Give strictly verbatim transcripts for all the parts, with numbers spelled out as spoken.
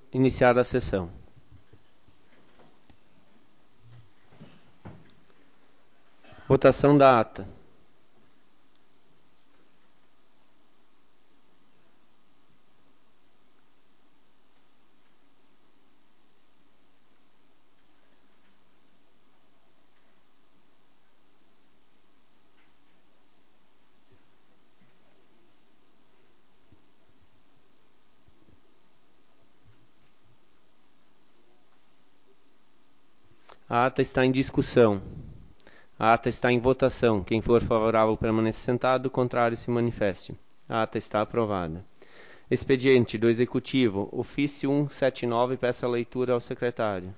iniciada a sessão. Votação da ata. A ata está em discussão. A ata está em votação. Quem for favorável permaneça sentado, o contrário se manifeste. A ata está aprovada. Expediente do Executivo, ofício cento e setenta e nove, peça a leitura ao secretário.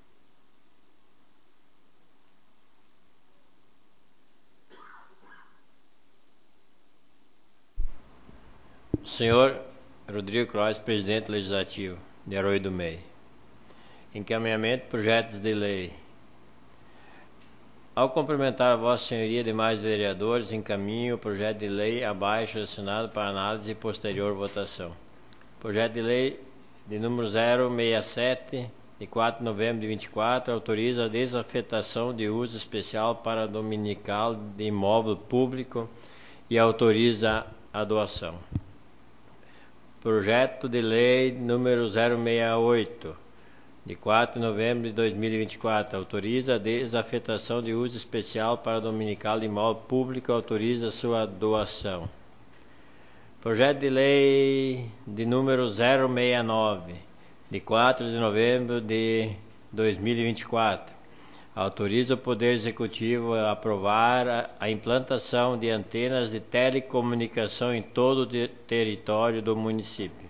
Senhor Rodrigo Croix, Presidente Legislativo de Arroio do Meio. Encaminhamento de projetos de lei. Ao cumprimentar a Vossa Senhoria e demais vereadores, encaminho o projeto de lei abaixo assinado para análise e posterior votação. Projeto de lei de número zero seis e sete, de quatro de novembro de vinte e quatro, autoriza a desafetação de uso especial para dominical de imóvel público e autoriza a doação. Projeto de lei número zero seis e oito, de quatro de novembro de dois mil e vinte e quatro, autoriza a desafetação de uso especial para dominical de imóvel público e autoriza a sua doação. Projeto de lei de número zero seis e nove, de quatro de novembro de dois mil e vinte e quatro, autoriza o Poder Executivo a aprovar a, a implantação de antenas de telecomunicação em todo o ter território do município.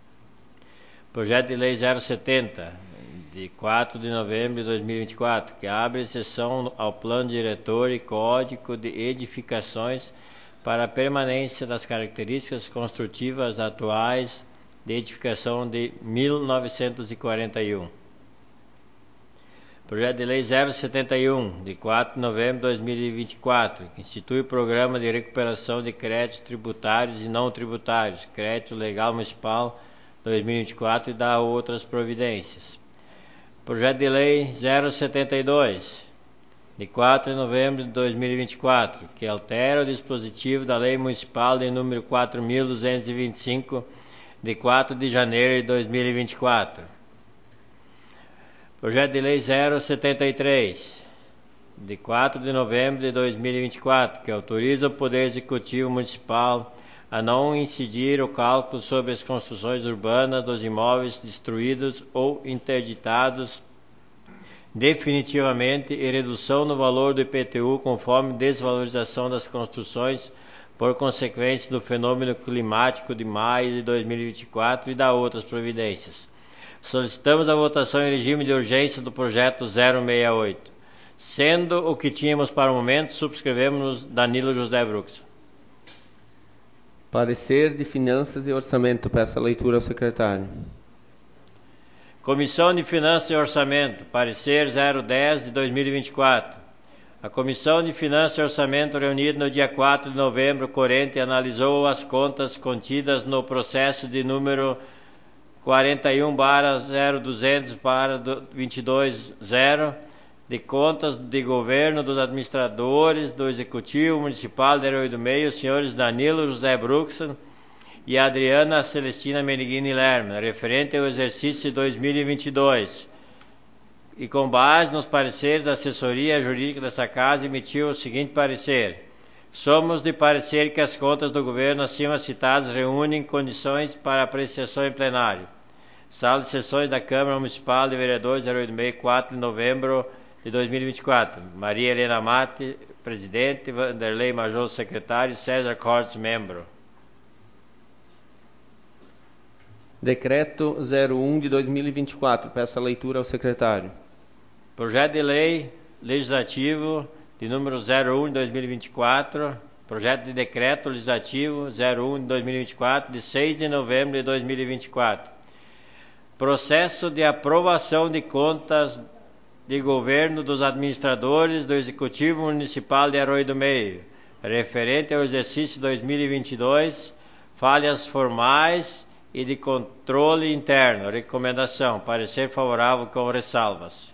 Projeto de lei zero setenta, de quatro de novembro de dois mil e vinte e quatro, que abre exceção ao plano diretor e código de edificações para a permanência das características construtivas atuais de edificação de mil novecentos e quarenta e um. Projeto de lei zero setenta e um, de quatro de novembro de dois mil e vinte e quatro, que institui o programa de recuperação de créditos tributários e não tributários, crédito legal municipal dois mil e vinte e quatro, e dá outras providências. Projeto de lei zero setenta e dois, de quatro de novembro de dois mil e vinte e quatro, que altera o dispositivo da lei municipal de número quatro mil duzentos e vinte e cinco, de quatro de janeiro de dois mil e vinte e quatro. Projeto de lei zero setenta e três, de quatro de novembro de dois mil e vinte e quatro, que autoriza o Poder Executivo Municipal a não incidir o cálculo sobre as construções urbanas dos imóveis destruídos ou interditados definitivamente e redução no valor do I P T U conforme desvalorização das construções por consequência do fenômeno climático de maio de dois mil e vinte e quatro e da outras providências. Solicitamos a votação em regime de urgência do projeto zero seis e oito. Sendo o que tínhamos para o momento, subscrevemos Danilo José Brux. Parecer de Finanças e Orçamento. Peço a leitura ao secretário. Comissão de Finanças e Orçamento. Parecer zero dez de dois mil e vinte e quatro. A Comissão de Finanças e Orçamento, reunida no dia quatro de novembro corrente, analisou as contas contidas no processo de número quarenta e um barra zero duzentos barra vinte e dois zero de contas de governo dos administradores do Executivo Municipal de Arroio do Meio, os senhores Danilo José Bruxen e Adriana Celestina Meneghini Lerma, referente ao exercício de dois mil e vinte e dois. E com base nos pareceres da assessoria jurídica dessa casa, emitiu o seguinte parecer. Somos de parecer que as contas do governo acima citadas reúnem condições para apreciação em plenário. Sala de sessões da Câmara Municipal de Vereadores de Arroio do Meio, quatro de novembro de dois mil e vinte e quatro. Maria Helena Mate, presidente, Vanderlei Major, secretário, César Cortes, membro. Decreto zero um de dois mil e vinte e quatro. Peço a leitura ao secretário. Projeto de lei legislativo de número zero um de dois mil e vinte e quatro. Projeto de decreto legislativo zero um de dois mil e vinte e quatro, de seis de novembro de dois mil e vinte e quatro. Processo de aprovação de contas de governo dos administradores do Executivo Municipal de Arroio do Meio, referente ao exercício dois mil e vinte e dois, falhas formais e de Controle Interno. Recomendação: parecer favorável com ressalvas.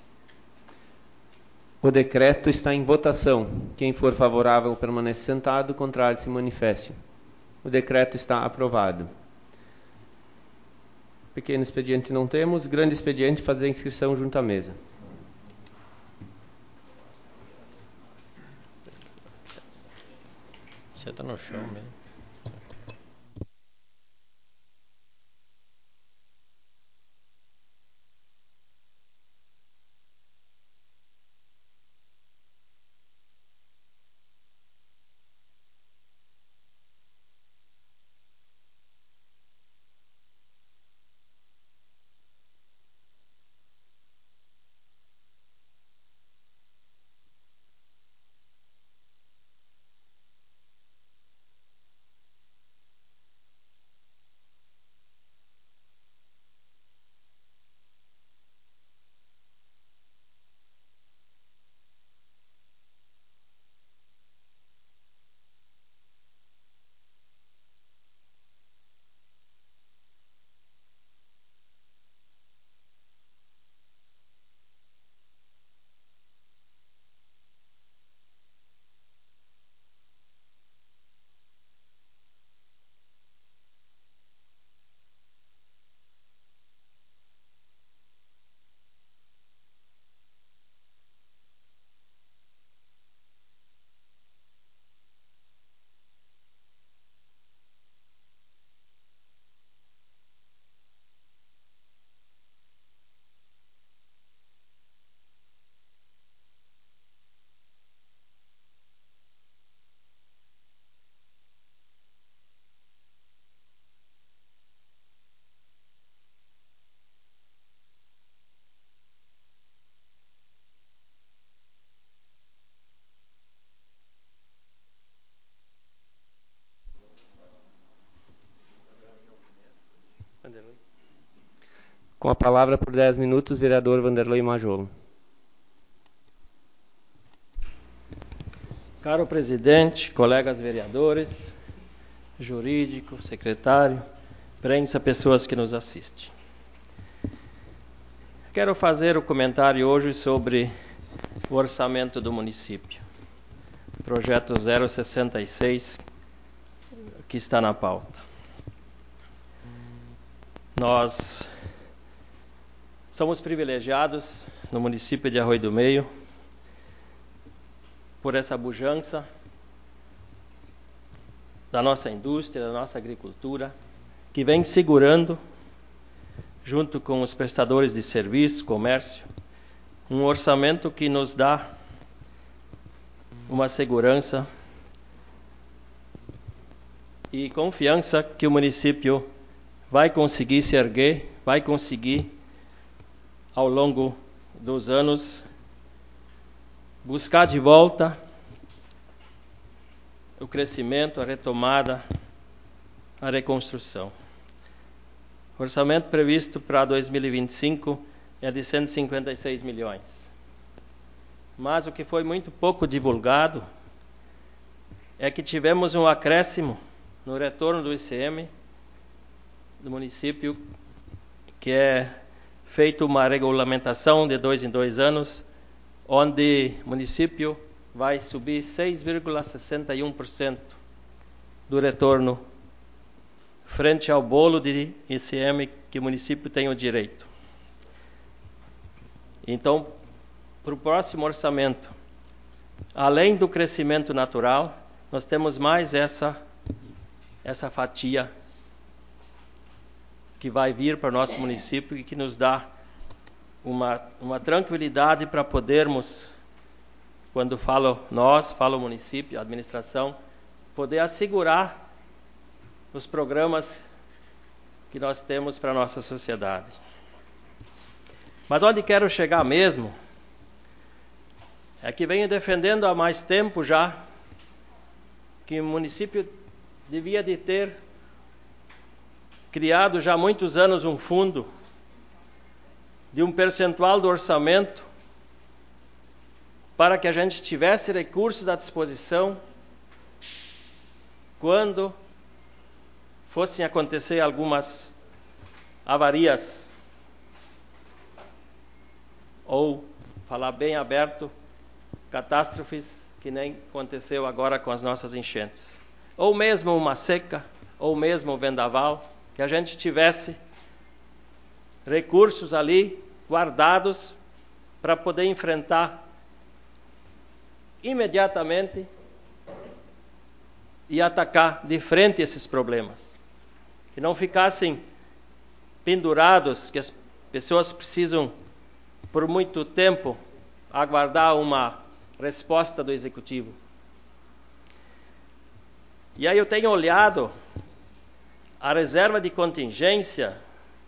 O decreto está em votação. Quem for favorável permanece sentado, contrário se manifeste. O decreto está aprovado. Pequeno expediente não temos. Grande expediente, fazer a inscrição junto à mesa. Você está no chão mesmo. Com a palavra por dez minutos, vereador Vanderlei Majolo. Caro presidente, colegas vereadores, jurídico, secretário, imprensa, pessoas que nos assistem. Quero fazer o comentário hoje sobre o orçamento do município. Projeto zero sessenta e seis, que está na pauta. Nós somos privilegiados no município de Arroio do Meio por essa pujança da nossa indústria, da nossa agricultura, que vem segurando, junto com os prestadores de serviço, comércio, um orçamento que nos dá uma segurança e confiança que o município vai conseguir se erguer, vai conseguir, ao longo dos anos, buscar de volta o crescimento, a retomada, a reconstrução. O orçamento previsto para dois mil e vinte e cinco é de cento e cinquenta e seis milhões. Mas o que foi muito pouco divulgado é que tivemos um acréscimo no retorno do I C M do município, que é feito uma regulamentação de dois em dois anos, onde o município vai subir seis vírgula sessenta e um por cento do retorno frente ao bolo de I C M que o município tem o direito. Então, para o próximo orçamento, além do crescimento natural, nós temos mais essa, essa fatia que vai vir para o nosso município e que nos dá uma, uma tranquilidade para podermos, quando falo nós, falo o município, a administração, poder assegurar os programas que nós temos para a nossa sociedade. Mas onde quero chegar mesmo é que venho defendendo há mais tempo já que o município devia de ter criado já há muitos anos um fundo de um percentual do orçamento para que a gente tivesse recursos à disposição quando fossem acontecer algumas avarias, ou, falar bem aberto, catástrofes que nem aconteceu agora com as nossas enchentes. Ou mesmo uma seca, ou mesmo um vendaval, que a gente tivesse recursos ali guardados para poder enfrentar imediatamente e atacar de frente esses problemas. Que não ficassem pendurados, que as pessoas precisam por muito tempo aguardar uma resposta do Executivo. E aí eu tenho olhado a reserva de contingência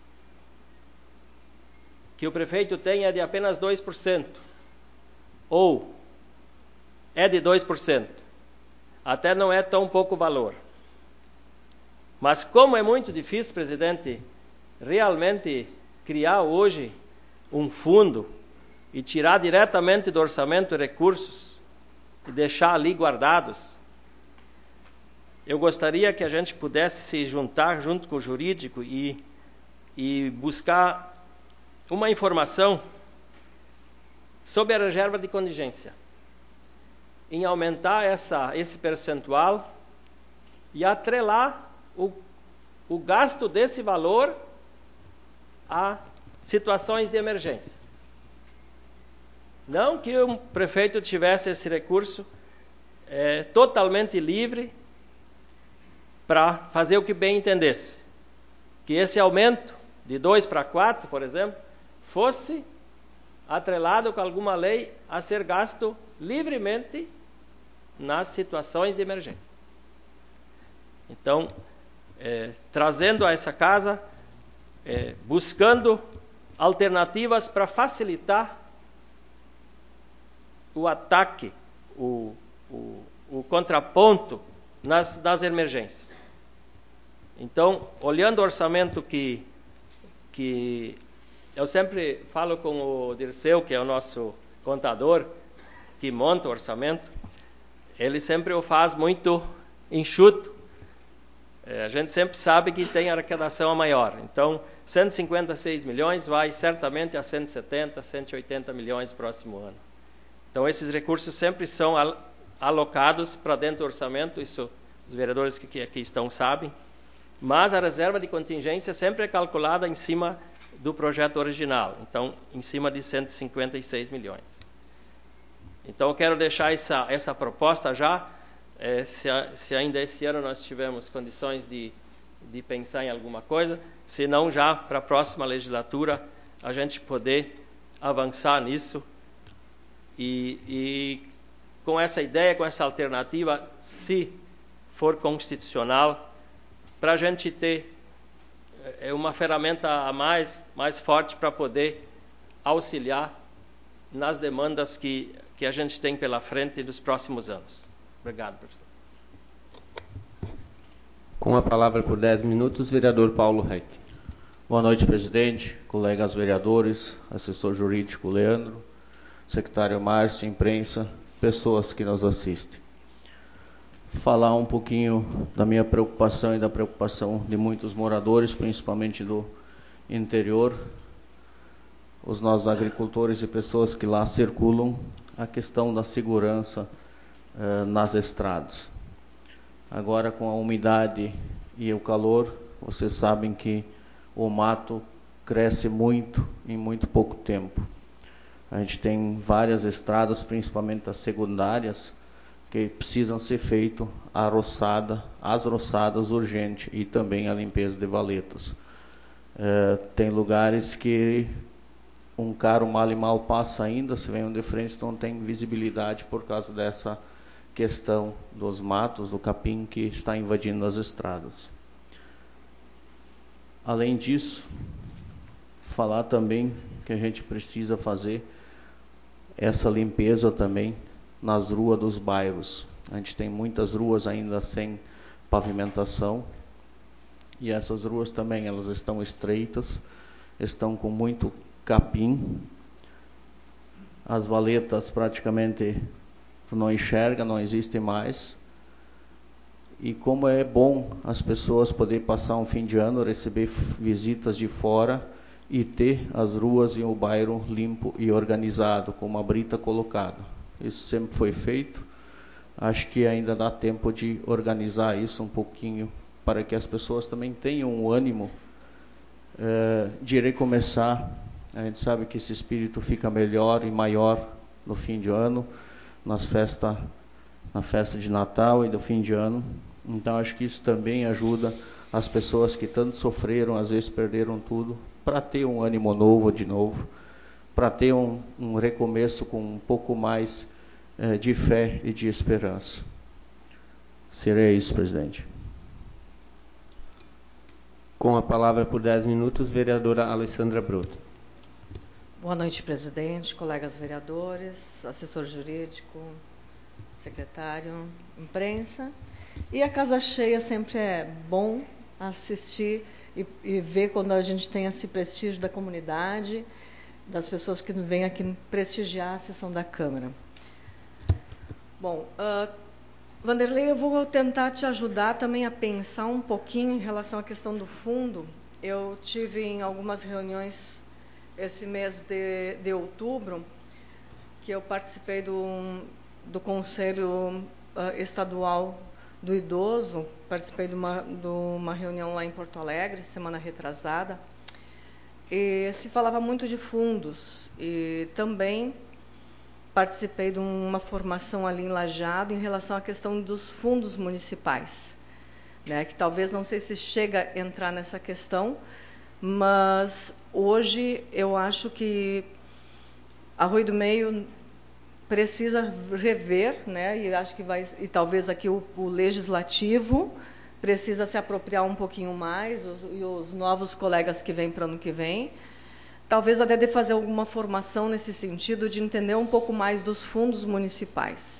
que o prefeito tem é de apenas dois por cento, ou é de dois por cento. Até não é tão pouco valor. Mas como é muito difícil, presidente, realmente criar hoje um fundo e tirar diretamente do orçamento recursos e deixar ali guardados, eu gostaria que a gente pudesse se juntar junto com o jurídico e, e buscar uma informação sobre a reserva de contingência, em aumentar essa, esse percentual e atrelar o, o gasto desse valor a situações de emergência. Não que o prefeito tivesse esse recurso é, totalmente livre para fazer o que bem entendesse. Que esse aumento de dois para quatro, por exemplo, fosse atrelado com alguma lei a ser gasto livremente nas situações de emergência. Então, é, trazendo a essa casa, é, buscando alternativas para facilitar o ataque, o, o, o contraponto nas, nas emergências. Então, olhando o orçamento que, que eu sempre falo com o Dirceu, que é o nosso contador, que monta o orçamento, ele sempre o faz muito enxuto. É, a gente sempre sabe que tem arrecadação a maior. Então, cento e cinquenta e seis milhões vai certamente a cento e setenta, cento e oitenta milhões no próximo ano. Então, esses recursos sempre são alocados para dentro do orçamento, isso os vereadores que aqui estão sabem, mas a reserva de contingência sempre é calculada em cima do projeto original, então, em cima de cento e cinquenta e seis milhões. Então, eu quero deixar essa, essa proposta já, é, se, a, se ainda esse ano nós tivermos condições de, de pensar em alguma coisa, se não já para a próxima legislatura a gente poder avançar nisso e, e com essa ideia, com essa alternativa, se for constitucional, para a gente ter é, uma ferramenta a mais, mais forte para poder auxiliar nas demandas que, que a gente tem pela frente nos próximos anos. Obrigado, professor. Com a palavra por dez minutos, vereador Paulo Reck. Boa noite, presidente, colegas vereadores, assessor jurídico Leandro, secretário Márcio, imprensa, pessoas que nos assistem. Falar um pouquinho da minha preocupação e da preocupação de muitos moradores, principalmente do interior, os nossos agricultores e pessoas que lá circulam, a questão da segurança eh, nas estradas. Agora, com a umidade e o calor, vocês sabem que o mato cresce muito em muito pouco tempo. A gente tem várias estradas, principalmente as secundárias, que precisam ser feito a roçada, as roçadas urgente e também a limpeza de valetas. É, tem lugares que um carro mal e mal passa ainda, se vem um de frente, então tem visibilidade por causa dessa questão dos matos, do capim que está invadindo as estradas. Além disso, falar também que a gente precisa fazer essa limpeza também nas ruas dos bairros. A gente tem muitas ruas ainda sem pavimentação e essas ruas também elas estão estreitas, estão com muito capim, as valetas praticamente tu não enxerga, não existem mais e como é bom as pessoas poderem passar um fim de ano, receber visitas de fora e ter as ruas e o bairro limpo e organizado, como a Brita colocada. Isso sempre foi feito. Acho que ainda dá tempo de organizar isso um pouquinho, para que as pessoas também tenham um ânimo eh, de recomeçar. A gente sabe que esse espírito fica melhor e maior no fim de ano, nas festas, na festa de Natal e do fim de ano. Então acho que isso também ajuda as pessoas que tanto sofreram, às vezes perderam tudo, para ter um ânimo novo de novo, para ter um, um recomeço com um pouco mais eh, de fé e de esperança. Seria isso, presidente. Com a palavra por dez minutos, vereadora Alessandra Broto. Boa noite, presidente, colegas vereadores, assessor jurídico, secretário, imprensa. E a casa cheia sempre é bom assistir e, e ver quando a gente tem esse prestígio da comunidade, das pessoas que vêm aqui prestigiar a sessão da Câmara. Bom, uh, Vanderlei, eu vou tentar te ajudar também a pensar um pouquinho em relação à questão do fundo. Eu tive em algumas reuniões esse mês de, de outubro, que eu participei do, do Conselho uh, Estadual do Idoso, participei de uma, de uma reunião lá em Porto Alegre, semana retrasada, e se falava muito de fundos, e também participei de uma formação ali em Lajeado em relação à questão dos fundos municipais, né, que talvez não sei se chega a entrar nessa questão, mas hoje eu acho que Arroio do Meio precisa rever, né, e acho que vai, e talvez aqui o, o legislativo precisa se apropriar um pouquinho mais, os, e os novos colegas que vêm para o ano que vem, talvez até de fazer alguma formação nesse sentido, de entender um pouco mais dos fundos municipais.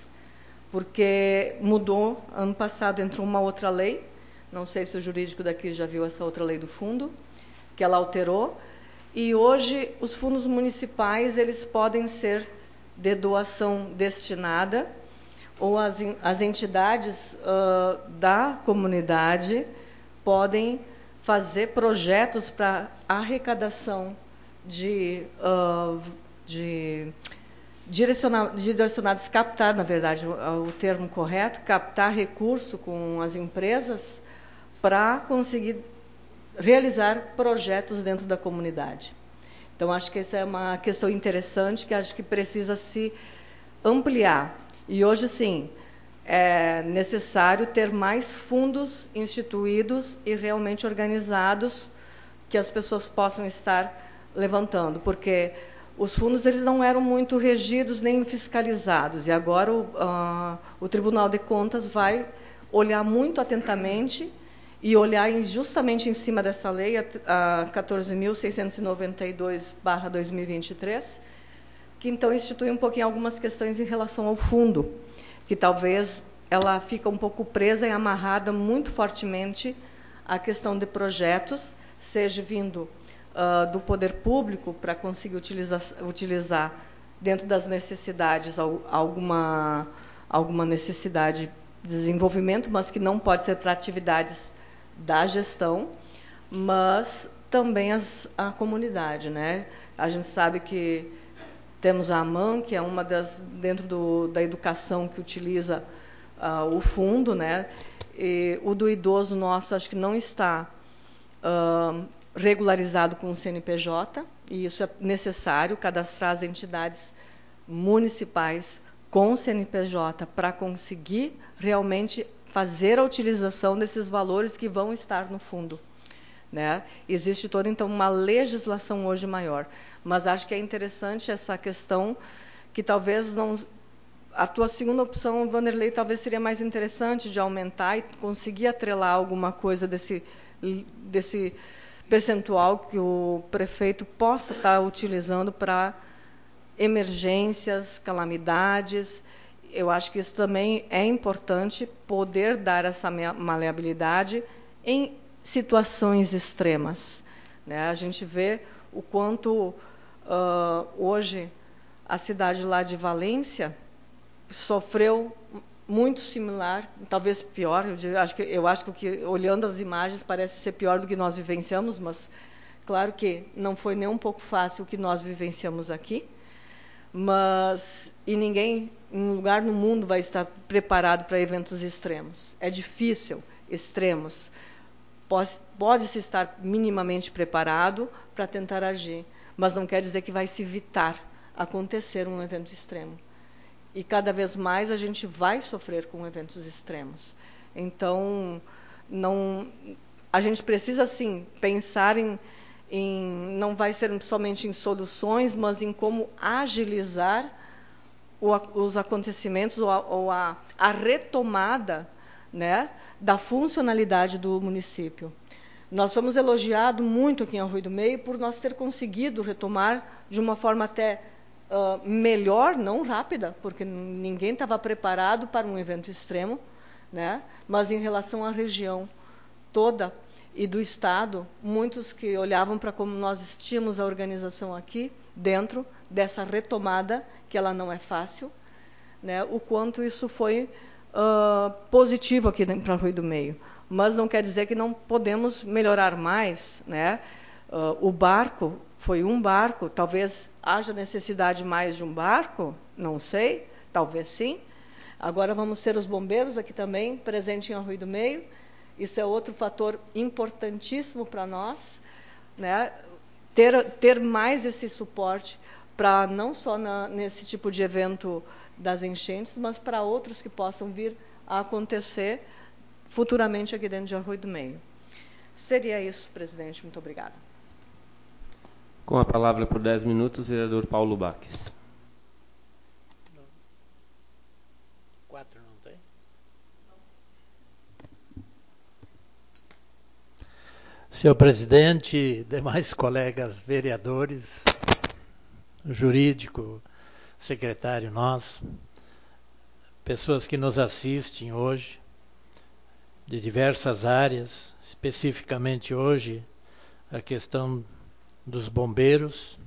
Porque mudou, ano passado entrou uma outra lei, não sei se o jurídico daqui já viu essa outra lei do fundo, que ela alterou, e hoje os fundos municipais eles podem ser de doação destinada, ou as, as entidades uh, da comunidade podem fazer projetos para arrecadação de, uh, de direcionar, direcionados, captar, na verdade, o, o termo correto, captar recurso com as empresas para conseguir realizar projetos dentro da comunidade. Então, acho que essa é uma questão interessante, que acho que precisa se ampliar. E hoje, sim, é necessário ter mais fundos instituídos e realmente organizados, que as pessoas possam estar levantando, porque os fundos eles não eram muito regidos nem fiscalizados, e agora o, uh, o Tribunal de Contas vai olhar muito atentamente e olhar justamente em cima dessa lei, a quatorze mil seiscentos e noventa e dois barra dois mil e vinte e três, que então institui um pouquinho algumas questões em relação ao fundo, que talvez ela fica um pouco presa e amarrada muito fortemente à questão de projetos, seja vindo uh, do poder público para conseguir utilizar, utilizar dentro das necessidades alguma, alguma necessidade de desenvolvimento, mas que não pode ser para atividades da gestão, mas também as, a comunidade, né? A gente sabe que temos a AMAN, que é uma das, dentro do, da educação, que utiliza uh, o fundo, né? E o do idoso nosso, acho que não está uh, regularizado com o C N P J, e isso é necessário, cadastrar as entidades municipais com o C N P J para conseguir realmente fazer a utilização desses valores que vão estar no fundo, né? Existe toda, então, uma legislação hoje maior. Mas acho que é interessante essa questão, que talvez não... A tua segunda opção, Vanderlei, talvez seria mais interessante de aumentar e conseguir atrelar alguma coisa desse, desse percentual que o prefeito possa estar utilizando para emergências, calamidades. Eu acho que isso também é importante, poder dar essa maleabilidade em situações extremas, né? A gente vê o quanto uh, hoje a cidade lá de Valência sofreu muito similar, talvez pior. Eu acho que, eu acho que olhando as imagens parece ser pior do que nós vivenciamos, mas claro que não foi nem um pouco fácil o que nós vivenciamos aqui. Mas e ninguém, em lugar no mundo, vai estar preparado para eventos extremos. É difícil, extremos. Pode, pode-se estar minimamente preparado para tentar agir, mas não quer dizer que vai se evitar acontecer um evento extremo. E cada vez mais a gente vai sofrer com eventos extremos. Então, não, a gente precisa, sim, pensar em, em... não vai ser somente em soluções, mas em como agilizar o, os acontecimentos ou a, ou a, a retomada, né, da funcionalidade do município. Nós somos elogiados muito aqui em Arroio do Meio por nós ter conseguido retomar de uma forma até Uh, melhor, não rápida, porque ninguém estava preparado para um evento extremo, né? Mas em relação à região toda e do Estado, muitos que olhavam para como nós tínhamos a organização aqui, dentro dessa retomada, que ela não é fácil, né? O quanto isso foi uh, positivo aqui para Arroio do Meio. Mas não quer dizer que não podemos melhorar mais, né? Uh, o barco foi um barco, talvez haja necessidade mais de um barco, não sei, talvez sim. Agora vamos ter os bombeiros aqui também, presentes em Arroio do Meio. Isso é outro fator importantíssimo para nós, né? Ter, ter mais esse suporte para não só na, nesse tipo de evento das enchentes, mas para outros que possam vir a acontecer futuramente aqui dentro de Arroio do Meio. Seria isso, presidente. Muito obrigada. Com a palavra por dez minutos, o vereador Paulo Baques. Quatro não tem? Senhor presidente, demais colegas vereadores, jurídico, secretário nosso, pessoas que nos assistem hoje, de diversas áreas, especificamente hoje, a questão dos bombeiros.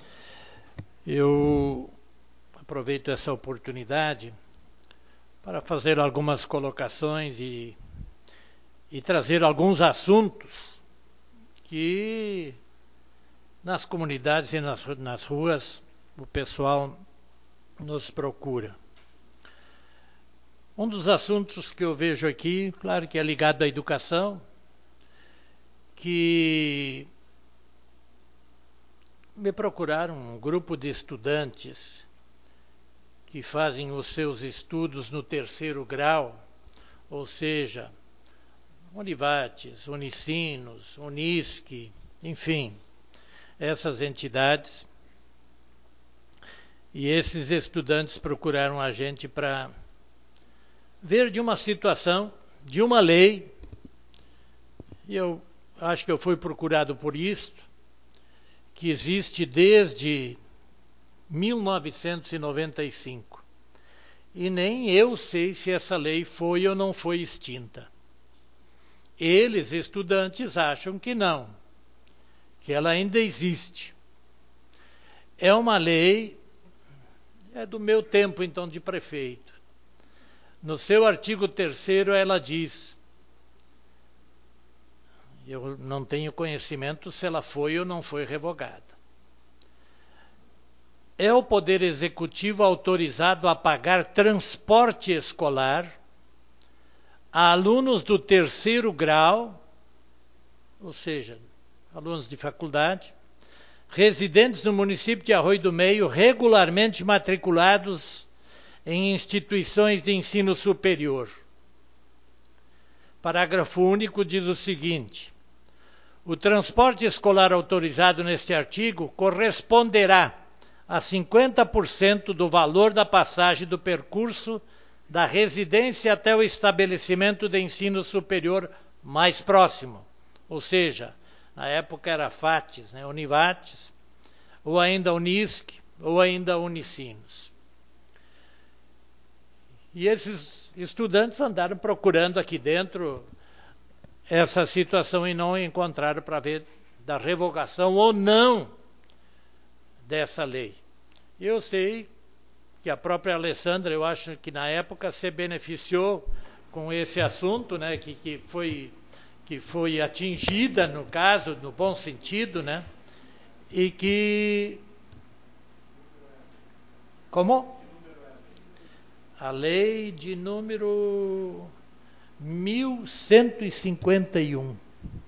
Eu aproveito essa oportunidade para fazer algumas colocações e, e trazer alguns assuntos que nas comunidades e nas, nas ruas o pessoal nos procura. Um dos assuntos que eu vejo aqui, claro que é ligado à educação, que me procuraram um grupo de estudantes que fazem os seus estudos no terceiro grau, ou seja, Univates, Unicinos, Unisc, enfim, essas entidades. E esses estudantes procuraram a gente para ver de uma situação, de uma lei, e eu acho que eu fui procurado por isto, que existe desde mil novecentos e noventa e cinco. E nem eu sei se essa lei foi ou não foi extinta. Eles, estudantes, acham que não, que ela ainda existe. É uma lei, é do meu tempo então de prefeito. No seu artigo terceiro ela diz, eu não tenho conhecimento se ela foi ou não foi revogada. É o Poder Executivo autorizado a pagar transporte escolar a alunos do terceiro grau, ou seja, alunos de faculdade, residentes no município de Arroio do Meio, regularmente matriculados em instituições de ensino superior. Parágrafo único diz o seguinte: o transporte escolar autorizado neste artigo corresponderá a cinquenta por cento do valor da passagem do percurso da residência até o estabelecimento de ensino superior mais próximo. Ou seja, na época era FATES, né, Univates, ou ainda Unisc, ou ainda Unicinos. E esses estudantes andaram procurando aqui dentro essa situação e não encontraram para ver da revogação ou não dessa lei. Eu sei que a própria Alessandra, eu acho que na época se beneficiou com esse assunto, né, que, que, foi, que foi atingida, no caso, no bom sentido, né, e que... Como? A lei de número mil cento e cinquenta e um,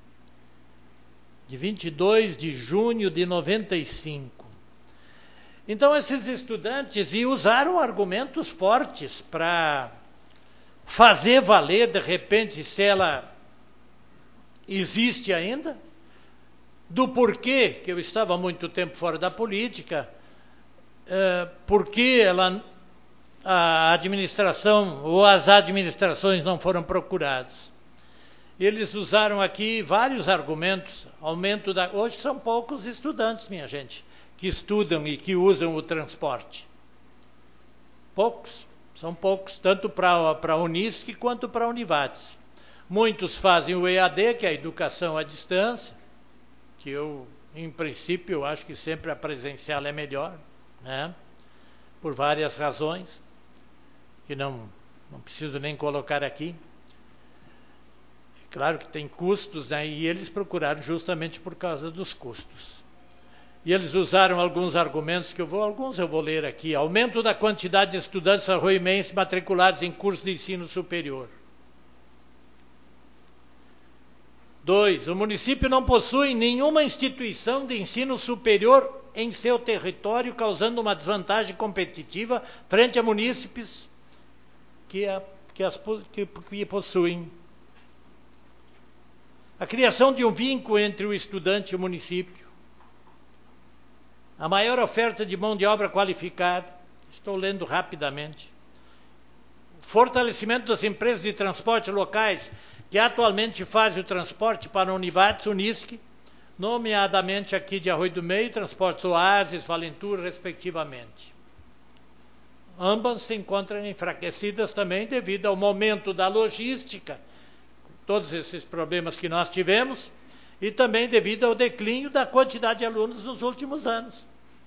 de vinte e dois de junho de noventa e cinco. Então, esses estudantes e usaram argumentos fortes para fazer valer, de repente, se ela existe ainda, do porquê, que eu estava há muito tempo fora da política, é, porque ela, a administração ou as administrações não foram procuradas. Eles usaram aqui vários argumentos, aumento da... Hoje são poucos estudantes, minha gente, que estudam e que usam o transporte. Poucos, são poucos, tanto para a Unisc quanto para a Univates. Muitos fazem o E A D, que é a educação à distância, que eu, em princípio, eu acho que sempre a presencial é melhor, né? Por várias razões, que não, não preciso nem colocar aqui. Claro que tem custos, né? E eles procuraram justamente por causa dos custos. E eles usaram alguns argumentos que eu vou, alguns eu vou ler aqui. Aumento da quantidade de estudantes arroimenses matriculados em cursos de ensino superior. Dois, o município não possui nenhuma instituição de ensino superior em seu território, causando uma desvantagem competitiva frente a munícipes que, a, que, as, que, que possuem. A criação de um vínculo entre o estudante e o município. A maior oferta de mão de obra qualificada. Estou lendo rapidamente. Fortalecimento das empresas de transporte locais que atualmente fazem o transporte para a Univates, Unisc, nomeadamente aqui de Arroio do Meio, Transportes Oasis, Valentur, respectivamente. Ambas se encontram enfraquecidas também devido ao momento da logística, todos esses problemas que nós tivemos, e também devido ao declínio da quantidade de alunos nos últimos anos.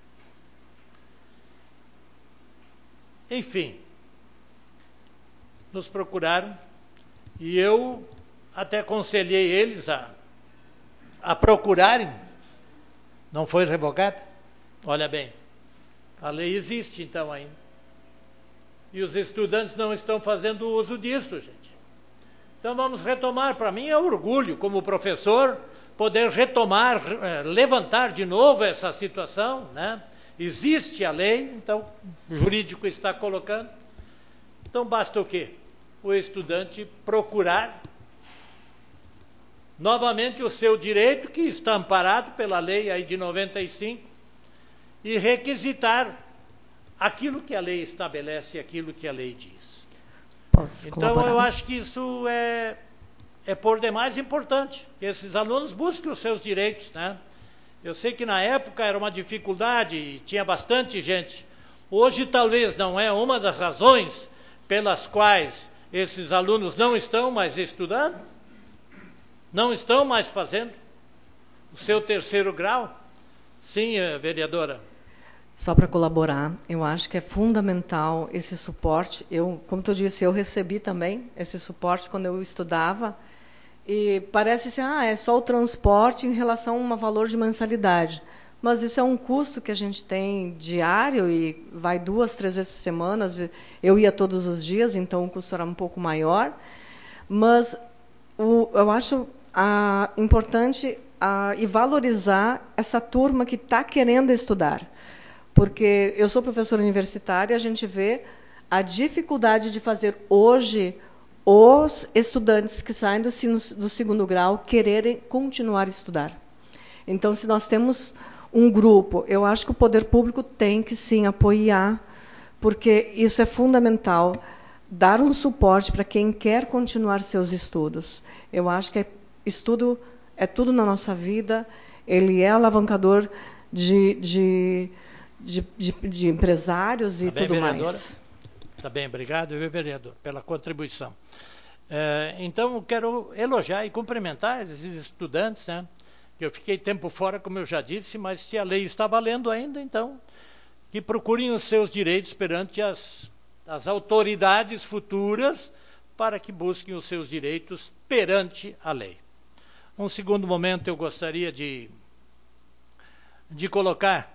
Enfim, nos procuraram e eu até aconselhei eles a, a procurarem. Não foi revogada? Olha bem, a lei existe então ainda. E os estudantes não estão fazendo uso disso, gente. Então vamos retomar. Para mim é um orgulho, como professor, poder retomar, levantar de novo essa situação, né? Existe a lei, então o jurídico está colocando. Então basta o quê? O estudante procurar novamente o seu direito, que está amparado pela lei aí de noventa e cinco, e requisitar aquilo que a lei estabelece, aquilo que a lei diz. Posso então colaborar? Eu acho que isso é, é por demais importante, que esses alunos busquem os seus direitos, né? Eu sei que na época era uma dificuldade e tinha bastante gente. Hoje talvez não é uma das razões pelas quais esses alunos não estão mais estudando, não estão mais fazendo o seu terceiro grau. Sim, vereadora. Só para colaborar, eu acho que é fundamental esse suporte. Eu, como tu disse, eu recebi também esse suporte quando eu estudava. E parece ser, ah, é só o transporte em relação a um valor de mensalidade. Mas isso é um custo que a gente tem diário e vai duas, três vezes por semana. Eu ia todos os dias, então o custo era um pouco maior. Mas o, eu acho ah, importante ah, e valorizar essa turma que está querendo estudar. Porque eu sou professora universitária e a gente vê a dificuldade de fazer hoje os estudantes que saem do, do segundo grau quererem continuar a estudar. Então, se nós temos um grupo, eu acho que o poder público tem que sim apoiar, porque isso é fundamental, dar um suporte para quem quer continuar seus estudos. Eu acho que é, estudo é tudo na nossa vida, ele é alavancador de, de, de, de, de empresários e tá bem, tudo vereadora? mais. Tá bem, obrigado, vereador, pela contribuição. É, então, eu quero elogiar e cumprimentar esses estudantes, né? Eu fiquei tempo fora, como eu já disse, mas se a lei está valendo ainda, então, que procurem os seus direitos perante as, as autoridades futuras para que busquem os seus direitos perante a lei. Um segundo momento eu gostaria de, de colocar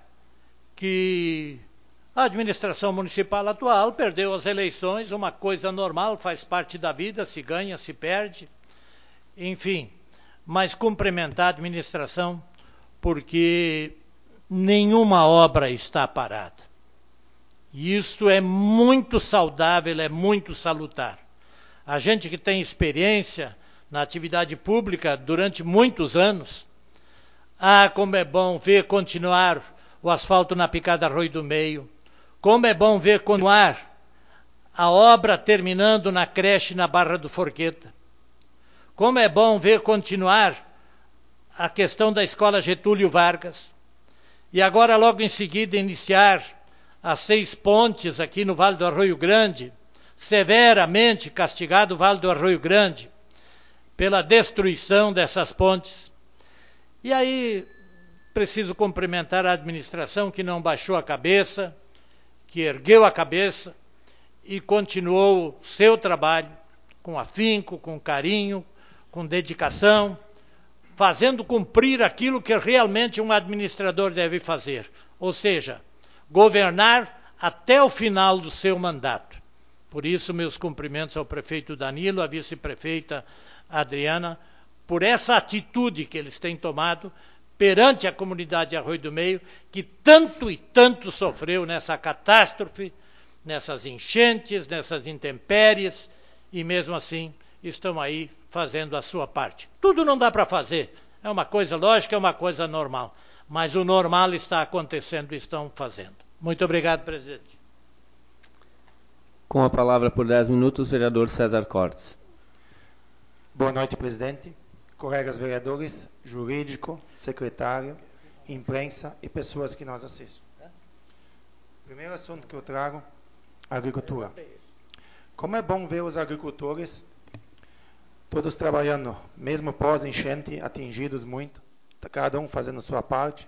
que a administração municipal atual perdeu as eleições, uma coisa normal, faz parte da vida, se ganha, se perde, enfim, mas cumprimentar a administração porque nenhuma obra está parada. E isso é muito saudável, é muito salutar. A gente que tem experiência na atividade pública durante muitos anos, ah, como é bom ver continuar o asfalto na Picada Arroio do Meio, como é bom ver continuar a obra terminando na creche na Barra do Forqueta, como é bom ver continuar a questão da Escola Getúlio Vargas, e agora logo em seguida iniciar as seis pontes aqui no Vale do Arroio Grande, severamente castigado o Vale do Arroio Grande pela destruição dessas pontes. E aí preciso cumprimentar a administração que não baixou a cabeça, que ergueu a cabeça e continuou seu trabalho com afinco, com carinho, com dedicação, fazendo cumprir aquilo que realmente um administrador deve fazer, ou seja, governar até o final do seu mandato. Por isso, meus cumprimentos ao prefeito Danilo, à vice-prefeita Adriana, por essa atitude que eles têm tomado perante a comunidade de Arroio do Meio, que tanto e tanto sofreu nessa catástrofe, nessas enchentes, nessas intempéries, e mesmo assim estão aí fazendo a sua parte. Tudo não dá para fazer, é uma coisa lógica, é uma coisa normal, mas o normal está acontecendo e estão fazendo. Muito obrigado, presidente. Com a palavra por dez minutos, vereador César Cortes. Boa noite, presidente, colegas vereadores, jurídico, secretário, imprensa e pessoas que nos assistem. Primeiro assunto que eu trago, agricultura. Como é bom ver os agricultores todos trabalhando, mesmo pós-enchente, atingidos muito, cada um fazendo sua parte,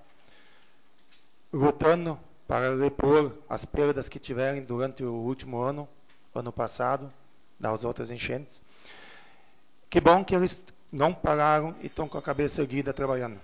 lutando para repor as perdas que tiverem durante o último ano, ano passado, das outras enchentes. Que bom que eles não pararam e estão com a cabeça erguida trabalhando.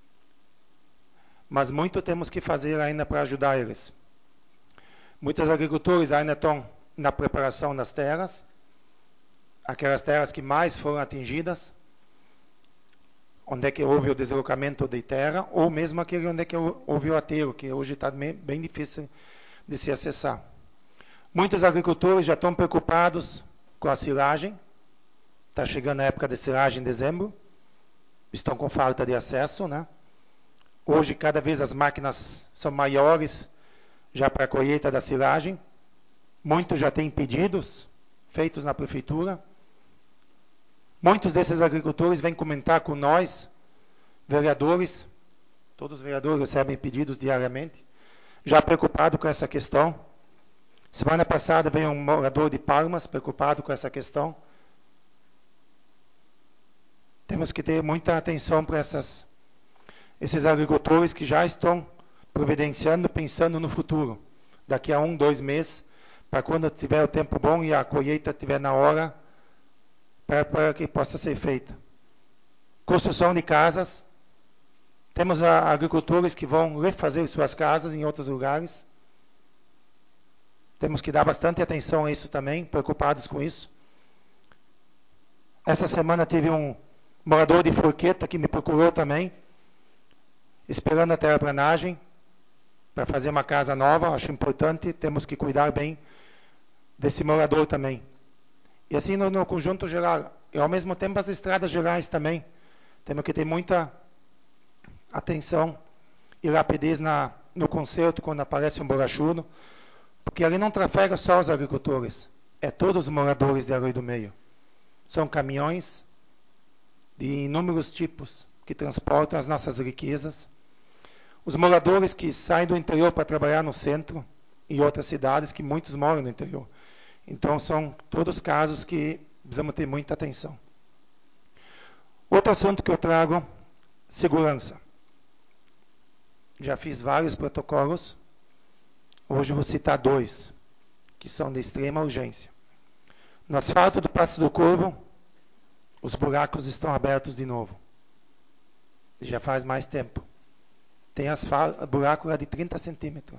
Mas muito temos que fazer ainda para ajudar eles. Muitos agricultores ainda estão na preparação das terras, aquelas terras que mais foram atingidas, onde é que houve o deslocamento de terra, ou mesmo aquele onde é que houve o aterro, que hoje está bem difícil de se acessar. Muitos agricultores já estão preocupados com a silagem, está chegando a época de silagem em dezembro, estão com falta de acesso, né? Hoje, cada vez as máquinas são maiores já para a colheita da silagem, muitos já têm pedidos feitos na prefeitura. Muitos desses agricultores vêm comentar com nós, vereadores, todos os vereadores recebem pedidos diariamente, já preocupado com essa questão. Semana passada veio um morador de Palmas preocupado com essa questão. Temos que ter muita atenção para essas, esses agricultores que já estão providenciando, pensando no futuro, daqui a um, dois meses, para quando tiver o tempo bom e a colheita estiver na hora, para, para que possa ser feita. Construção de casas. Temos a, agricultores que vão refazer suas casas em outros lugares. Temos que dar bastante atenção a isso também, preocupados com isso. Essa semana tive um morador de Forqueta que me procurou também, esperando a terraplanagem para fazer uma casa nova. Acho importante, temos que cuidar bem desse morador também. E assim no, no conjunto geral, e ao mesmo tempo as estradas gerais também, temos que ter muita atenção e rapidez na, no conserto quando aparece um borrachudo, porque ali não trafega só os agricultores, é todos os moradores de Arroio do Meio. São caminhões de inúmeros tipos que transportam as nossas riquezas. Os moradores que saem do interior para trabalhar no centro e outras cidades, que muitos moram no interior. Então, são todos casos que precisamos ter muita atenção. Outro assunto que eu trago, segurança. Já fiz vários protocolos Hoje eu vou citar dois, que são de extrema urgência. No asfalto do Passo do Corvo, os buracos estão abertos de novo. Já faz mais tempo. Tem asfalto, buraco lá de trinta centímetros.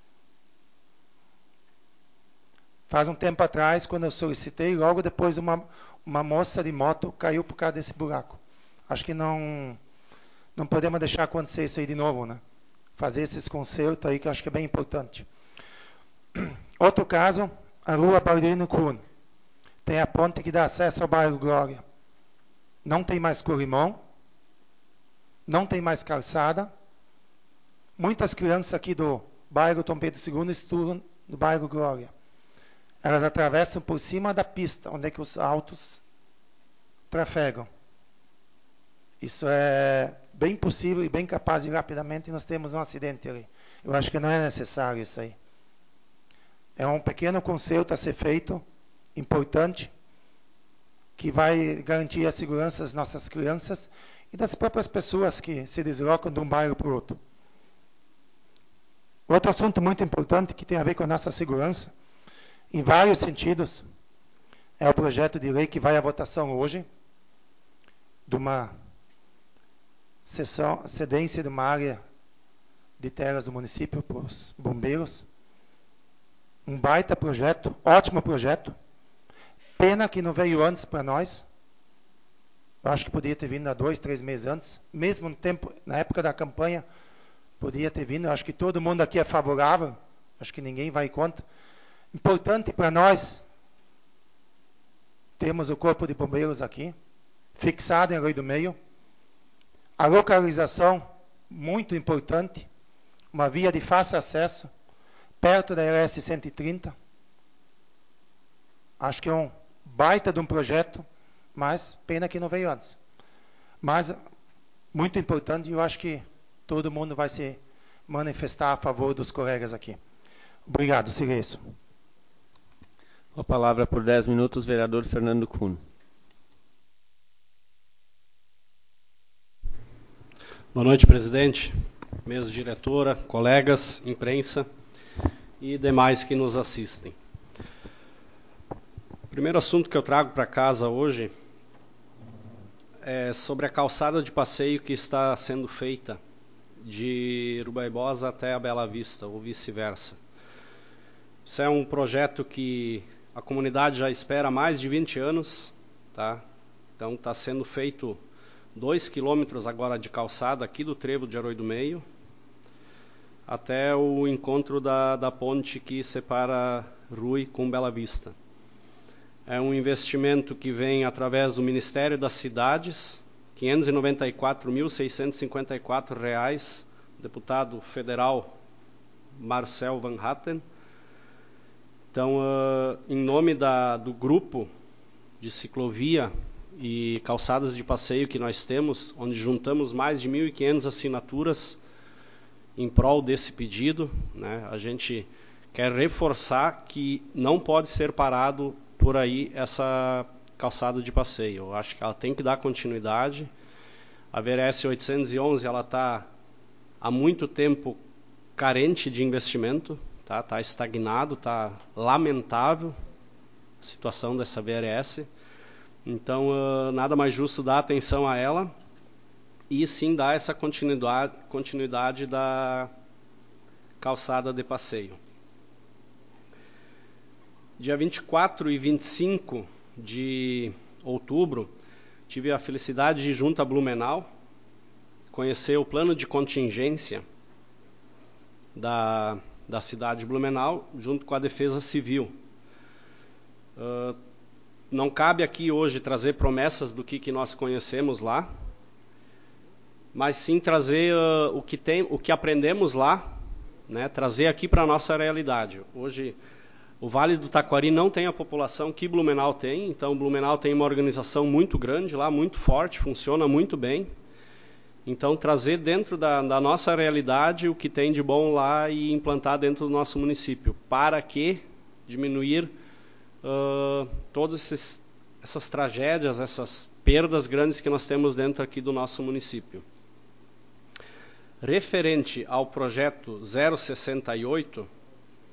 Faz um tempo atrás, quando eu solicitei, logo depois uma, uma moça de moto caiu por causa desse buraco. Acho que não, não podemos deixar acontecer isso aí de novo, né? Fazer esses consertos aí, que eu acho que é bem importante. Outro caso, a rua Baldino Kuhn. Tem a ponte que dá acesso ao bairro Glória. Não tem mais corrimão, não tem mais calçada. Muitas crianças aqui do bairro Dom Pedro segundo estudam no bairro Glória. Elas atravessam por cima da pista, onde é que os autos trafegam. Isso é bem possível e bem capaz de rapidamente nós temos um acidente ali. Eu acho que não é necessário isso aí. É um pequeno conserto a ser feito, importante, que vai garantir a segurança das nossas crianças e das próprias pessoas que se deslocam de um bairro para o outro. Outro assunto muito importante que tem a ver com a nossa segurança, em vários sentidos, é o projeto de lei que vai à votação hoje, de uma cessão, cedência de uma área de terras do município para os bombeiros. Um baita projeto, ótimo projeto. Pena que não veio antes para nós. Eu acho que podia ter vindo há dois, três meses antes. Mesmo no tempo, na época da campanha, podia ter vindo. Eu acho que todo mundo aqui é favorável. Acho que ninguém vai contra. Importante para nós, temos o Corpo de Bombeiros aqui, fixado em Arroio do Meio. A localização, muito importante, uma via de fácil acesso, perto da L S cento e trinta. Acho que é um baita de um projeto, mas pena que não veio antes. Mas, muito importante, e eu acho que todo mundo vai se manifestar a favor dos colegas aqui. Obrigado, silêncio. A palavra por dez minutos, vereador Fernando Kuhn. Boa noite, presidente, mesa diretora, colegas, imprensa e demais que nos assistem. O primeiro assunto que eu trago para casa hoje é sobre a calçada de passeio que está sendo feita de Urubaibós até a Bela Vista, ou vice-versa. Isso é um projeto que a comunidade já espera há mais de vinte anos, tá? Então está sendo feito dois quilômetros agora de calçada aqui do trevo de Arroio do Meio até o encontro da, da ponte que separa Rui com Bela Vista. É um investimento que vem através do Ministério das Cidades, quinhentos e noventa e quatro mil, seiscentos e cinquenta e quatro reais, deputado federal Marcel Van Hatten. Então, uh, em nome da, do grupo de ciclovia e calçadas de passeio que nós temos, onde juntamos mais de mil e quinhentas assinaturas em prol desse pedido, né, a gente quer reforçar que não pode ser parado por aí essa calçada de passeio. Eu acho que ela tem que dar continuidade. A V R S oitocentos e onze ela está há muito tempo carente de investimento. Está tá estagnado, está lamentável a situação dessa V R S. Então, uh, nada mais justo dar atenção a ela e sim dar essa continuidade, continuidade da calçada de passeio. Dia vinte e quatro e vinte e cinco de outubro, tive a felicidade de ir junto a Blumenau, conhecer o plano de contingência da da cidade de Blumenau, junto com a Defesa Civil. Uh, não cabe aqui hoje trazer promessas do que, que nós conhecemos lá, mas sim trazer uh, o, que tem, o que aprendemos lá, né, trazer aqui para a nossa realidade. Hoje, o Vale do Taquari não tem a população que Blumenau tem, então Blumenau tem uma organização muito grande lá, muito forte, funciona muito bem. Então, trazer dentro da, da nossa realidade o que tem de bom lá e implantar dentro do nosso município, para que diminuir uh, todas essas tragédias, essas perdas grandes que nós temos dentro aqui do nosso município. Referente ao projeto zero sessenta e oito,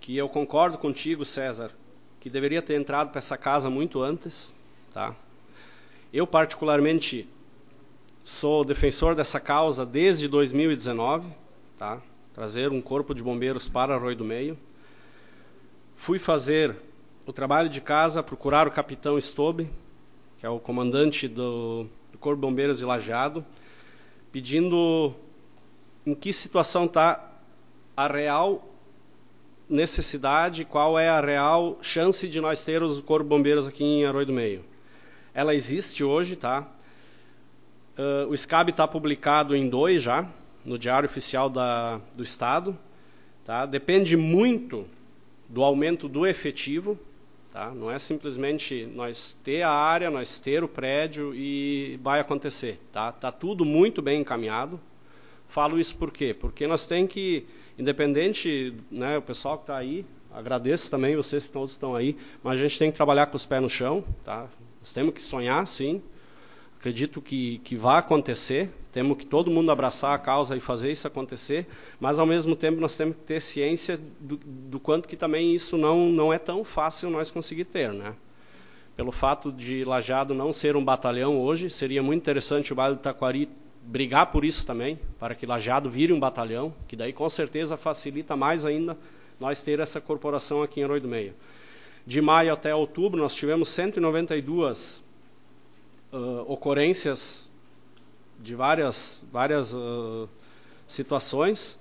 que eu concordo contigo, César, que deveria ter entrado para essa casa muito antes, tá? Eu, particularmente, sou defensor dessa causa desde dois mil e dezenove, tá? Trazer um corpo de bombeiros para Arroio do Meio. Fui fazer o trabalho de casa, procurar o capitão Stobe, que é o comandante do, do Corpo de Bombeiros de Lajeado, pedindo em que situação está a real necessidade, qual é a real chance de nós termos o Corpo de Bombeiros aqui em Arroio do Meio. Ela existe hoje, tá? Uh, o SCAB está publicado em dois já, no Diário Oficial da, do Estado. Tá? Depende muito do aumento do efetivo. Tá? Não é simplesmente nós ter a área, nós ter o prédio e vai acontecer. Tá? Tá tudo muito bem encaminhado. Falo isso por quê? Porque nós temos que, independente, né, o pessoal que está aí, agradeço também vocês que todos estão aí, mas a gente tem que trabalhar com os pés no chão. Tá? Nós temos que sonhar, sim. Acredito que, que vai acontecer, temos que todo mundo abraçar a causa e fazer isso acontecer, mas ao mesmo tempo nós temos que ter ciência do, do quanto que também isso não, não é tão fácil nós conseguir ter, né? Pelo fato de Lajeado não ser um batalhão hoje, seria muito interessante o bairro do Taquari brigar por isso também, para que Lajeado vire um batalhão, que daí com certeza facilita mais ainda nós ter essa corporação aqui em Arroio do Meio. De maio até outubro nós tivemos cento e noventa e duas Uh, ocorrências de várias, várias uh, situações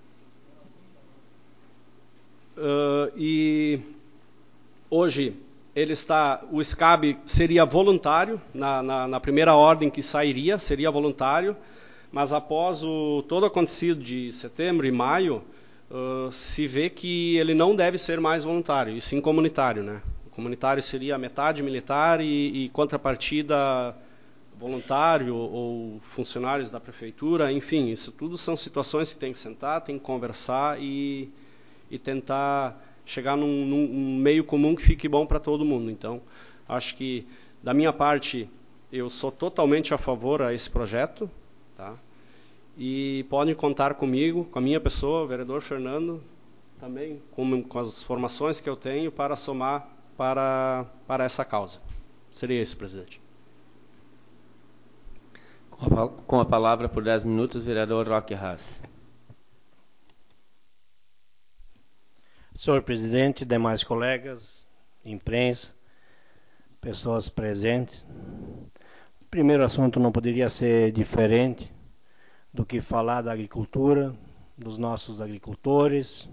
uh, e hoje ele está, o SCAB seria voluntário, na, na, na primeira ordem que sairia seria voluntário, mas após o todo acontecido de setembro e maio, uh, se vê que ele não deve ser mais voluntário, e sim comunitário, né? Comunitário seria metade militar e, e contrapartida voluntário ou funcionários da prefeitura, enfim, isso tudo são situações que tem que sentar, tem que conversar e, e tentar chegar num, num meio comum que fique bom para todo mundo. Então, acho que, da minha parte, eu sou totalmente a favor a esse projeto, tá? E podem contar comigo, com a minha pessoa, o vereador Fernando, também com, com as formações que eu tenho para somar Para, para essa causa. Seria isso, presidente. Com a, com a palavra por dez minutos, vereador Roque Haas. Senhor presidente, demais colegas, imprensa, pessoas presentes. O primeiro assunto não poderia ser diferente do que falar da agricultura, dos nossos agricultores,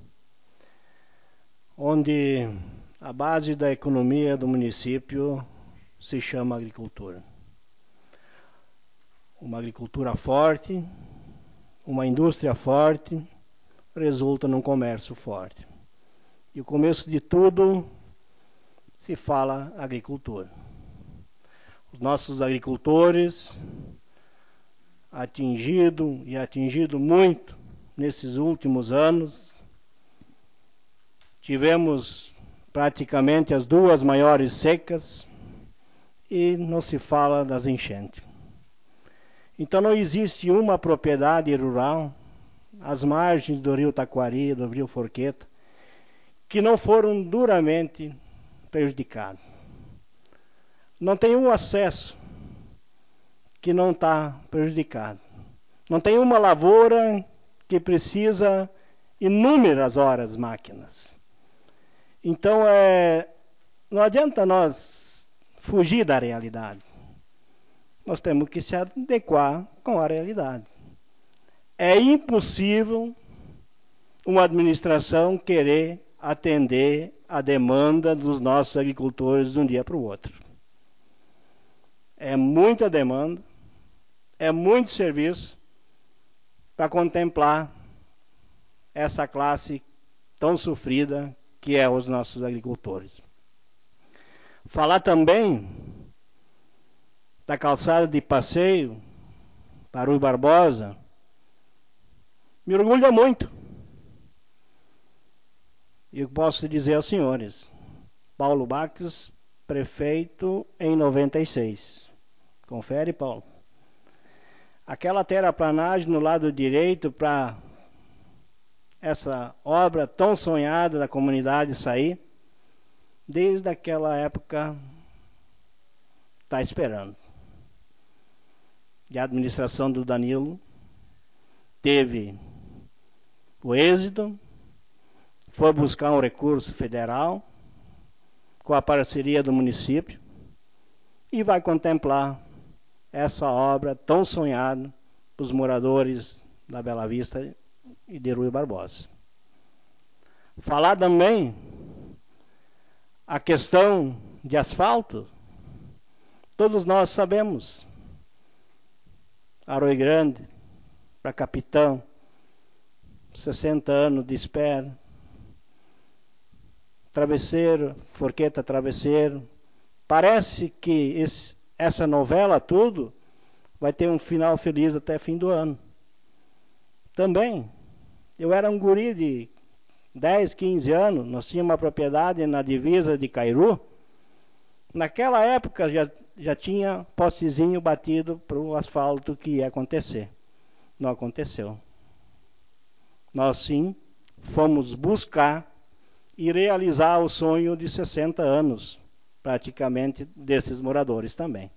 onde a base da economia do município se chama agricultura. Uma agricultura forte, uma indústria forte, resulta num comércio forte. E o começo de tudo se fala agricultura. Os nossos agricultores, atingido e atingido muito nesses últimos anos, tivemos praticamente as duas maiores secas e não se fala das enchentes. Então não existe uma propriedade rural às margens do rio Taquari, do rio Forqueta, que não foram duramente prejudicados. Não tem um acesso que não está prejudicado. Não tem uma lavoura que precisa inúmeras horas máquinas. Então, é, não adianta nós fugir da realidade. Nós temos que se adequar com a realidade. É impossível uma administração querer atender a demanda dos nossos agricultores de um dia para o outro. É muita demanda, é muito serviço para contemplar essa classe tão sofrida que é os nossos agricultores. Falar também da calçada de passeio para Rui Barbosa me orgulha muito. E eu posso dizer aos senhores, Paulo Bax, prefeito em noventa e seis. Confere, Paulo. Aquela terraplanagem no lado direito para essa obra tão sonhada da comunidade sair, desde aquela época está esperando. E a administração do Danilo teve o êxito, foi buscar um recurso federal, com a parceria do município, e vai contemplar essa obra tão sonhada para os moradores da Bela Vista e de Rui Barbosa. Falar também a questão de asfalto, todos nós sabemos. Arroio Grande, para Capitão, sessenta anos de espera. Travesseiro, Forqueta Travesseiro. Parece que esse, essa novela tudo vai ter um final feliz até fim do ano. Também, eu era um guri de dez, quinze anos, nós tínhamos uma propriedade na divisa de Cairu. Naquela época já, já tinha postezinho batido para o asfalto que ia acontecer. Não aconteceu. Nós sim fomos buscar e realizar o sonho de sessenta anos, praticamente, desses moradores também.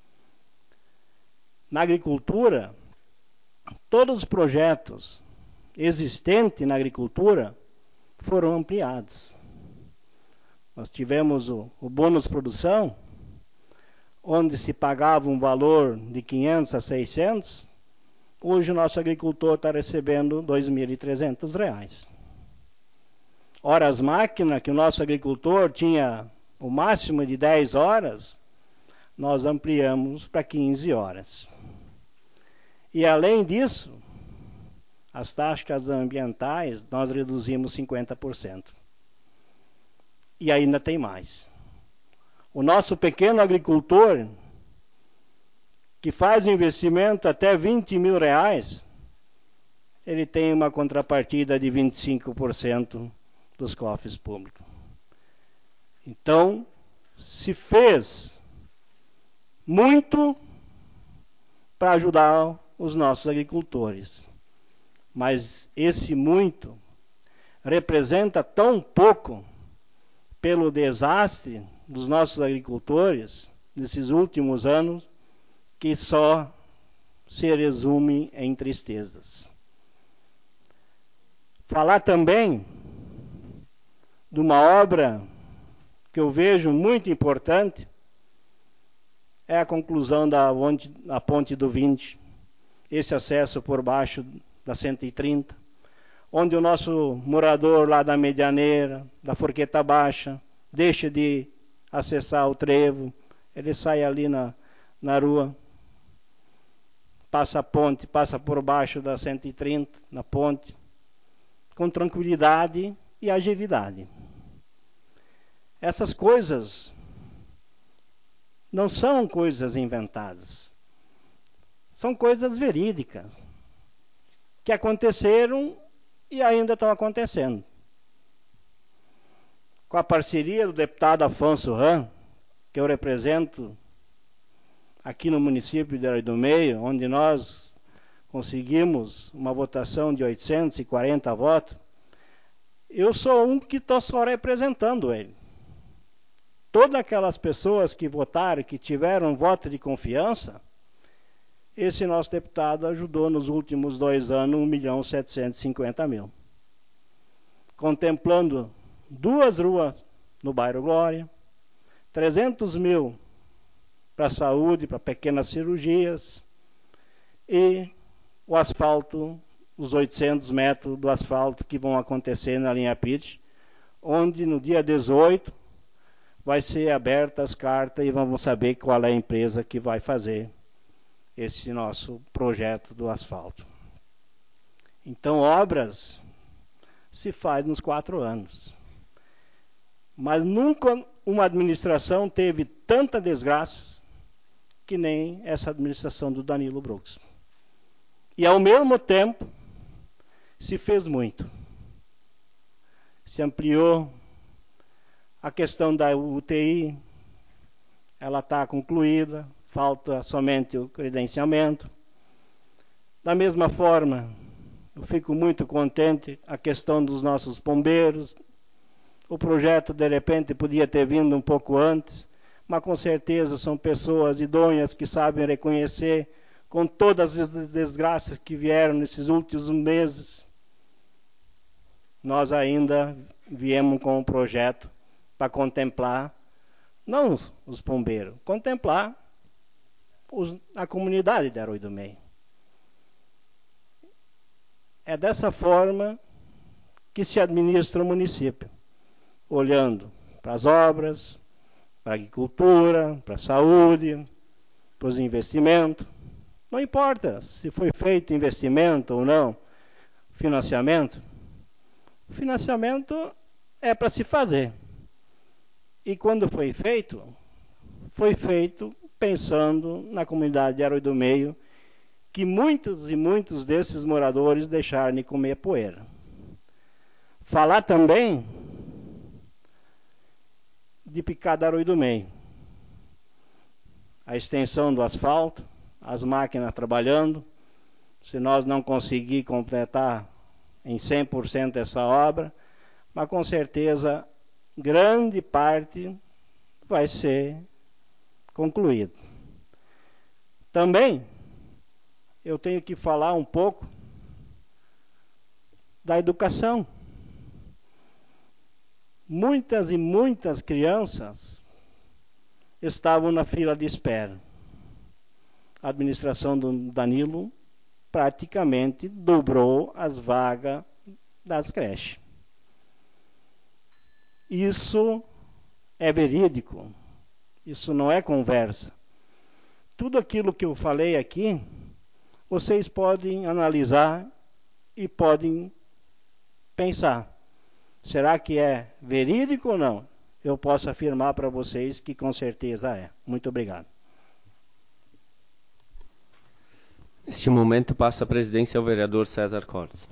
Na agricultura, todos os projetos existentes na agricultura foram ampliados. Nós tivemos o, o bônus produção, onde se pagava um valor de quinhentos a seiscentos, hoje o nosso agricultor está recebendo dois mil e trezentos reais. Ora, as máquinas que o nosso agricultor tinha o máximo de dez horas, nós ampliamos para quinze horas. E além disso, as taxas ambientais nós reduzimos cinquenta por cento. E ainda tem mais. O nosso pequeno agricultor, que faz investimento até vinte mil reais, ele tem uma contrapartida de vinte e cinco por cento dos cofres públicos. Então, se fez muito para ajudar os nossos agricultores. Mas esse muito representa tão pouco pelo desastre dos nossos agricultores nesses últimos anos, que só se resume em tristezas. Falar também de uma obra que eu vejo muito importante, é a conclusão da ponte, da ponte do vinte, esse acesso por baixo da cento e trinta, onde o nosso morador lá da Medianeira, da Forqueta Baixa, deixa de acessar o trevo, ele sai ali na, na rua, passa a ponte, passa por baixo da cento e trinta, na ponte, com tranquilidade e agilidade. Essas coisas não são coisas inventadas, são coisas verídicas, que aconteceram e ainda estão acontecendo. Com a parceria do deputado Afonso Ram, que eu represento aqui no município de Arroio do Meio, onde nós conseguimos uma votação de oitocentos e quarenta votos, eu sou um que estou só representando ele. Todas aquelas pessoas que votaram, que tiveram um voto de confiança, esse nosso deputado ajudou nos últimos dois anos um milhão setecentos e cinquenta mil. Contemplando duas ruas no bairro Glória, trezentos mil para saúde, para pequenas cirurgias, e o asfalto, os oitocentos metros do asfalto que vão acontecer na linha Pitt, onde no dia dezoito vai ser abertas as cartas e vamos saber qual é a empresa que vai fazer esse nosso projeto do asfalto. Então, obras se faz nos quatro anos. Mas nunca uma administração teve tanta desgraça que nem essa administração do Danilo Brooks. E ao mesmo tempo, se fez muito. Se ampliou a questão da U T I, ela está concluída, falta somente o credenciamento. Da mesma forma Eu fico muito contente a questão dos nossos bombeiros. O projeto, de repente, podia ter vindo um pouco antes, mas com certeza são pessoas idôneas que sabem reconhecer, com todas as desgraças que vieram nesses últimos meses. Nós ainda viemos com um projeto para contemplar, não os, os bombeiros, contemplar os, a comunidade de Arroio do Meio. É dessa forma que se administra o município, olhando para as obras, para a agricultura, para a saúde, para os investimentos. Não importa se foi feito investimento ou não, financiamento. O financiamento é para se fazer. E quando foi feito, foi feito pensando na comunidade de Arroio do Meio, que muitos e muitos desses moradores deixaram de comer poeira. Falar também de Picada Arroio do Meio. A extensão do asfalto, as máquinas trabalhando. Se nós não conseguir completar em cem por cento essa obra, mas com certeza grande parte vai ser concluída. Também eu tenho que falar um pouco da educação. Muitas e muitas crianças estavam na fila de espera. A administração do Danilo praticamente dobrou as vagas das creches. Isso é verídico, isso não é conversa. Tudo aquilo que eu falei aqui, vocês podem analisar e podem pensar. Será que é verídico ou não? Eu posso afirmar para vocês que com certeza é. Muito obrigado. Neste momento passa a presidência ao vereador César Cortes.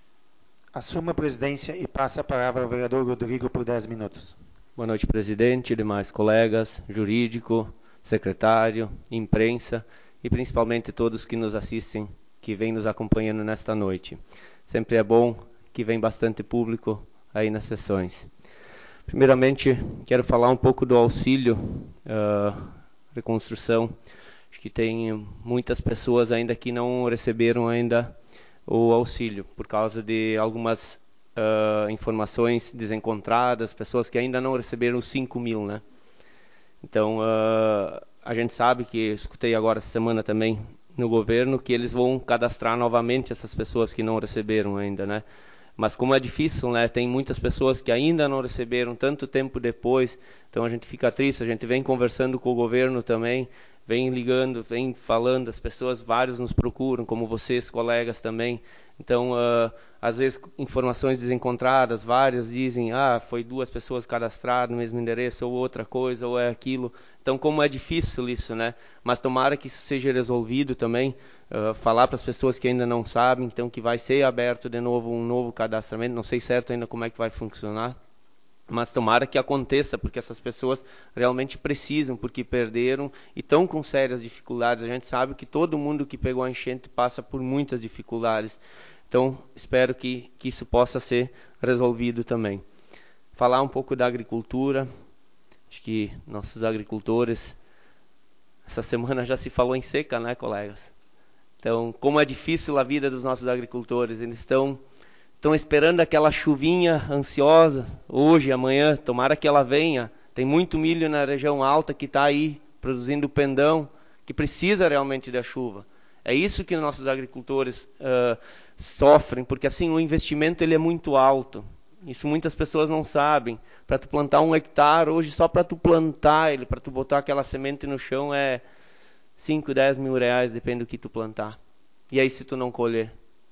Assuma a presidência e passa a palavra ao vereador Rodrigo por dez minutos. Boa noite, presidente, demais colegas, jurídico, secretário, imprensa e principalmente todos que nos assistem, que vêm nos acompanhando nesta noite. Sempre é bom que vem bastante público aí nas sessões. Primeiramente, quero falar um pouco do auxílio uh, reconstrução. Acho que tem muitas pessoas ainda que não receberam ainda o auxílio, por causa de algumas uh, informações desencontradas, pessoas que ainda não receberam os cinco mil, né? Então, uh, a gente sabe que, escutei agora essa semana também no governo, que eles vão cadastrar novamente essas pessoas que não receberam ainda, né? Mas como é difícil, né? Tem muitas pessoas que ainda não receberam tanto tempo depois, então a gente fica triste, a gente vem conversando com o governo também, vem ligando, vem falando, as pessoas, vários nos procuram, como vocês, colegas também. Então, uh, às vezes, informações desencontradas, várias dizem, ah, foi duas pessoas cadastradas no mesmo endereço, ou outra coisa, ou é aquilo. Então, como é difícil isso, né? Mas tomara que isso seja resolvido também, uh, falar para as pessoas que ainda não sabem, então que vai ser aberto de novo um novo cadastramento, não sei certo ainda como é que vai funcionar. Mas tomara que aconteça, porque essas pessoas realmente precisam, porque perderam e estão com sérias dificuldades. A gente sabe que todo mundo que pegou a enchente passa por muitas dificuldades. Então, espero que, que isso possa ser resolvido também. Falar um pouco da agricultura. Acho que nossos agricultores, essa semana já se falou em seca, né, colegas? Então, como é difícil a vida dos nossos agricultores. Eles estão... Estão esperando aquela chuvinha ansiosa, hoje, amanhã, tomara que ela venha. Tem muito milho na região alta que está aí, produzindo pendão, que precisa realmente da chuva. É isso que nossos agricultores uh, sofrem, porque assim o investimento ele é muito alto. Isso muitas pessoas não sabem. Para tu plantar um hectare, hoje só para tu plantar ele, para tu botar aquela semente no chão é cinco, dez mil reais, depende do que tu plantar. E aí se tu não colher?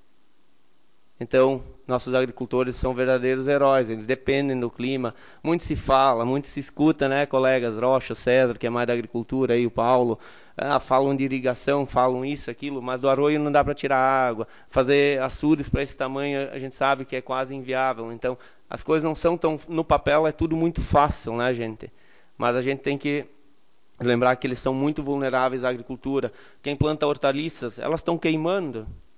Então, nossos agricultores são verdadeiros heróis, eles dependem do clima. Muito se fala, muito se escuta, né, colegas? Rocha, César, que é mais da agricultura, aí o Paulo, ah, falam de irrigação, falam isso, aquilo, mas do arroio não dá para tirar água. Fazer açudes para esse tamanho, a gente sabe que é quase inviável. Então, as coisas não são tão... No papel é tudo muito fácil, né, gente? Mas a gente tem que lembrar que eles são muito vulneráveis à agricultura. Quem planta hortaliças, elas estão queimando.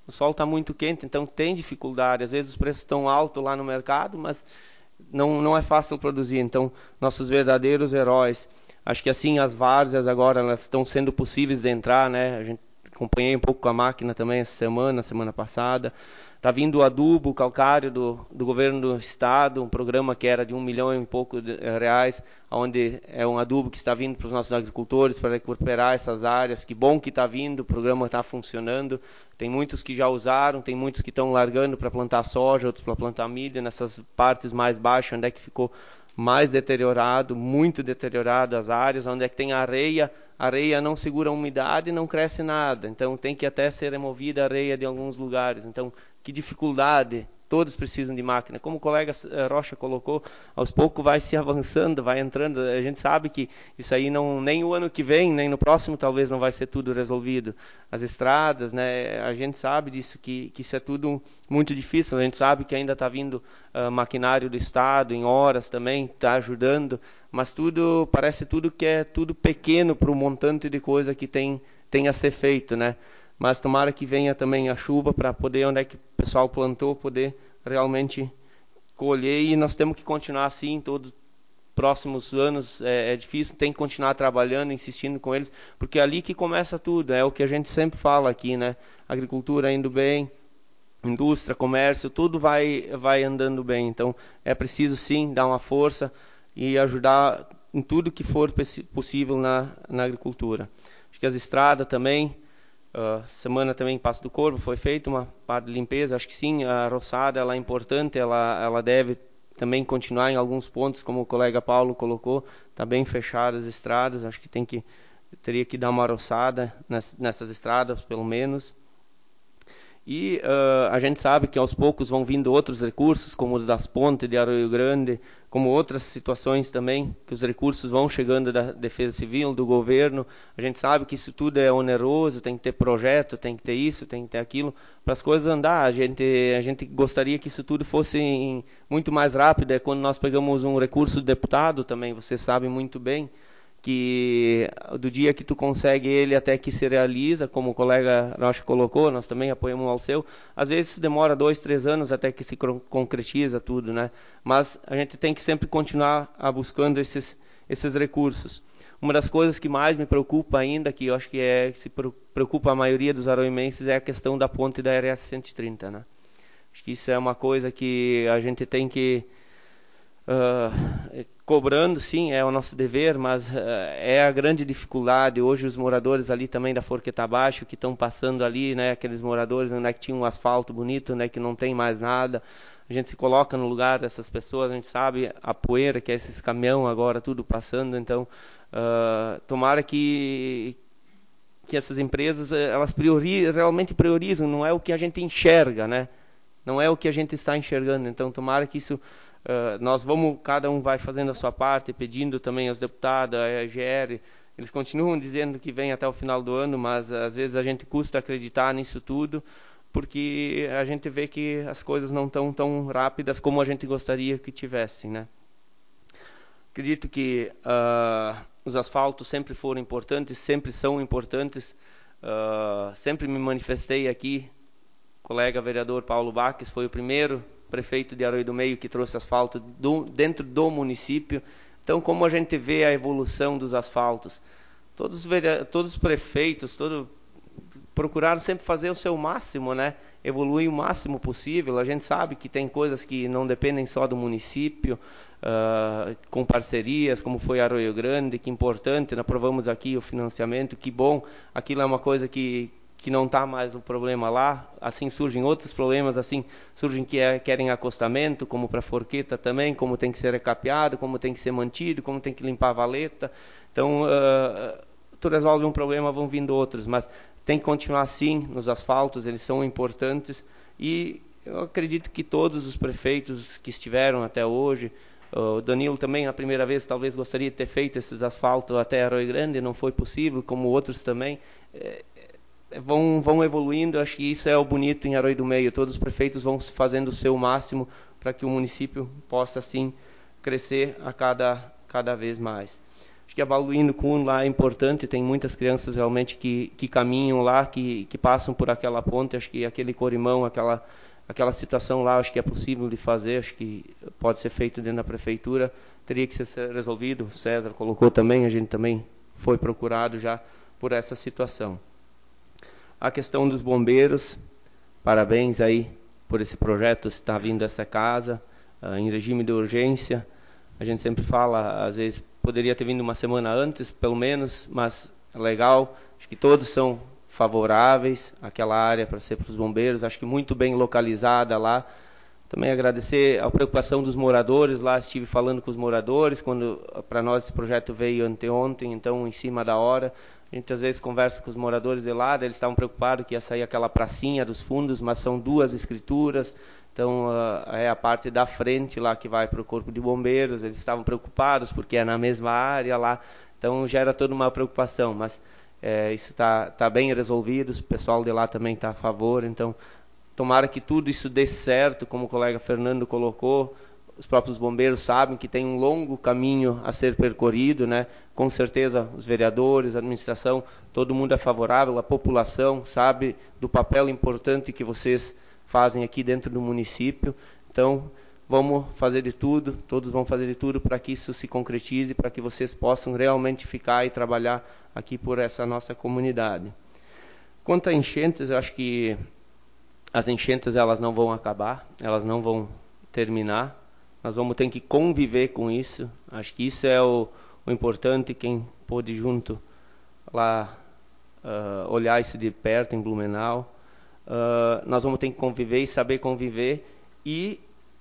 o sol está muito quente, então tem dificuldade. Às vezes os preços estão altos lá no mercado, mas não, não é fácil produzir. Então, nossos verdadeiros heróis. Acho que assim as várzeas agora elas estão sendo possíveis de entrar, né? A gente acompanhei um pouco com a máquina também essa semana, semana passada. Está vindo o adubo calcário do, do governo do estado, um programa que era de um milhão e pouco de reais, onde é um adubo que está vindo para os nossos agricultores para recuperar essas áreas. Que bom que está vindo, o programa está funcionando. Tem muitos que já usaram, tem muitos que estão largando para plantar soja, outros para plantar milho, nessas partes mais baixas, onde é que ficou mais deteriorado, muito deteriorado as áreas, onde é que tem areia, a areia não segura a umidade e não cresce nada, então tem que até ser removida a areia de alguns lugares. Então, que dificuldade, todos precisam de máquina. Como o colega Rocha colocou, aos poucos vai se avançando, vai entrando, a gente sabe que isso aí não, nem o ano que vem, nem no próximo talvez não vai ser tudo resolvido. As estradas, né, a gente sabe disso, que, que isso é tudo muito difícil, a gente sabe que ainda está vindo uh, maquinário do Estado, em horas também, está ajudando, mas tudo, parece tudo que é tudo pequeno para o montante de coisa que tem, tem a ser feito, né? Mas tomara que venha também a chuva para poder, onde é que o pessoal plantou, poder realmente colher. E nós temos que continuar assim todos os próximos anos. É, é difícil, tem que continuar trabalhando, insistindo com eles, porque é ali que começa tudo. É o que a gente sempre fala aqui, né? Agricultura indo bem, indústria, comércio, tudo vai, vai andando bem. Então é preciso sim dar uma força e ajudar em tudo que for possível na, na agricultura. Acho que as estradas também. Uh, semana também em Passo do Corvo foi feita uma parte de limpeza. Acho que sim, a roçada ela é importante, ela, ela deve também continuar em alguns pontos, como o colega Paulo colocou, está bem fechadas as estradas. Acho que tem que teria que dar uma roçada nessas, nessas estradas, pelo menos. E uh, a gente sabe que aos poucos vão vindo outros recursos, como os das pontes de Arroio Grande, como outras situações também, que os recursos vão chegando da Defesa Civil, do governo. A gente sabe que isso tudo é oneroso, tem que ter projeto, tem que ter isso, tem que ter aquilo, para as coisas andar. A gente, a gente gostaria que isso tudo fosse em, muito mais rápido. É quando nós pegamos um recurso do deputado também, você sabe muito bem, que do dia que tu consegue ele até que se realiza, como o colega Rocha colocou, nós também apoiamos ao seu, às vezes demora dois, três anos até que se concretiza tudo, né? Mas a gente tem que sempre continuar a buscando esses, esses recursos. Uma das coisas que mais me preocupa ainda, que eu acho que é que se preocupa a maioria dos aroimenses, é a questão da ponte da R S cento e trinta, né? Acho que isso é uma coisa que a gente tem que Uh, cobrando, sim, é o nosso dever, mas uh, é a grande dificuldade. Hoje os moradores ali também da Forqueta Baixo, que estão passando ali, né, aqueles moradores, né, que tinham um asfalto bonito, né, que não tem mais nada, a gente se coloca no lugar dessas pessoas, a gente sabe a poeira que é esses caminhão agora, tudo passando. Então uh, tomara que que essas empresas, elas priori, realmente priorizam, não é o que a gente enxerga, né, não é o que a gente está enxergando. Então tomara que isso Uh, nós vamos, cada um vai fazendo a sua parte, pedindo também aos deputados, a E G R, eles continuam dizendo que vem até o final do ano, mas às vezes a gente custa acreditar nisso tudo, porque a gente vê que as coisas não estão tão rápidas como a gente gostaria que tivessem, né? Acredito que uh, os asfaltos sempre foram importantes, sempre são importantes, uh, sempre me manifestei aqui, o colega vereador Paulo Baques foi o primeiro prefeito de Arroio do Meio que trouxe asfalto do, dentro do município. Então, como a gente vê a evolução dos asfaltos, todos, todos os prefeitos todo, procuraram sempre fazer o seu máximo, né? Evoluir o máximo possível. A gente sabe que tem coisas que não dependem só do município, uh, com parcerias, como foi Arroio Grande, que importante, nós aprovamos aqui o financiamento, que bom, aquilo é uma coisa que que não está mais o problema lá. Assim surgem outros problemas, assim surgem que é, querem acostamento, como para Forqueta também, como tem que ser recapeado, como tem que ser mantido, como tem que limpar a valeta. Então, uh, tu resolve um problema, vão vindo outros, mas tem que continuar assim nos asfaltos, eles são importantes. E eu acredito que todos os prefeitos que estiveram até hoje, o Danilo também, na primeira vez, talvez gostaria de ter feito esses asfaltos até Arroio Grande, não foi possível, como outros também. É, Vão, vão evoluindo. Acho que isso é o bonito em Arroio do Meio. Todos os prefeitos vão fazendo o seu máximo para que o município possa, assim, crescer a cada, cada vez mais. Acho que a Balduino Kuhn lá é importante, tem muitas crianças realmente que, que caminham lá, que, que passam por aquela ponte. Acho que aquele corrimão, aquela, aquela situação lá, acho que é possível de fazer, acho que pode ser feito dentro da prefeitura. Teria que ser resolvido, o César colocou também, a gente também foi procurado já por essa situação. A questão dos bombeiros, parabéns aí por esse projeto estar vindo essa casa, uh, em regime de urgência. A gente sempre fala, às vezes poderia ter vindo uma semana antes, pelo menos, mas legal. Acho que todos são favoráveis àquela área para ser para os bombeiros. Acho que muito bem localizada lá. Também agradecer a preocupação dos moradores lá. Estive falando com os moradores quando para nós esse projeto veio anteontem, então em cima da hora. A gente às vezes conversa com os moradores de lá, eles estavam preocupados que ia sair aquela pracinha dos fundos, mas são duas escrituras. Então, uh, é a parte da frente lá que vai para o Corpo de Bombeiros. Eles estavam preocupados porque é na mesma área lá. Então, gera toda uma preocupação. Mas é, isso está tá bem resolvido. O pessoal de lá também está a favor. Então, tomara que tudo isso dê certo, como o colega Fernando colocou. Os próprios bombeiros sabem que tem um longo caminho a ser percorrido, né? Com certeza, os vereadores, a administração, todo mundo é favorável. A população sabe do papel importante que vocês fazem aqui dentro do município. Então, vamos fazer de tudo, todos vão fazer de tudo para que isso se concretize, para que vocês possam realmente ficar e trabalhar aqui por essa nossa comunidade. Quanto a enchentes, eu acho que as enchentes elas não vão acabar, elas não vão terminar. Nós vamos ter que conviver com isso. Acho que isso é o, o importante. Quem pôde junto lá uh, olhar isso de perto em Blumenau. Uh, nós vamos ter que conviver e saber conviver e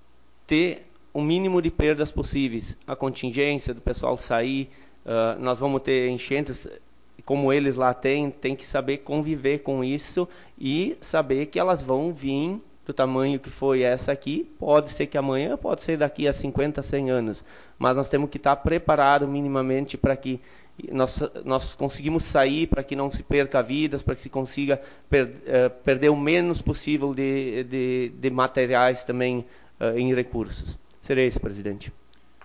ter o mínimo de perdas possíveis. A contingência do pessoal sair, uh, nós vamos ter enchentes como eles lá têm, tem que saber conviver com isso e saber que elas vão vir do tamanho que foi essa aqui. Pode ser que amanhã, pode ser daqui a cinquenta, cem anos, mas nós temos que estar preparados minimamente para que nós, nós conseguimos sair, para que não se perca vidas, para que se consiga per, uh, perder o menos possível de, de, de materiais também uh, em recursos. Serei esse, presidente.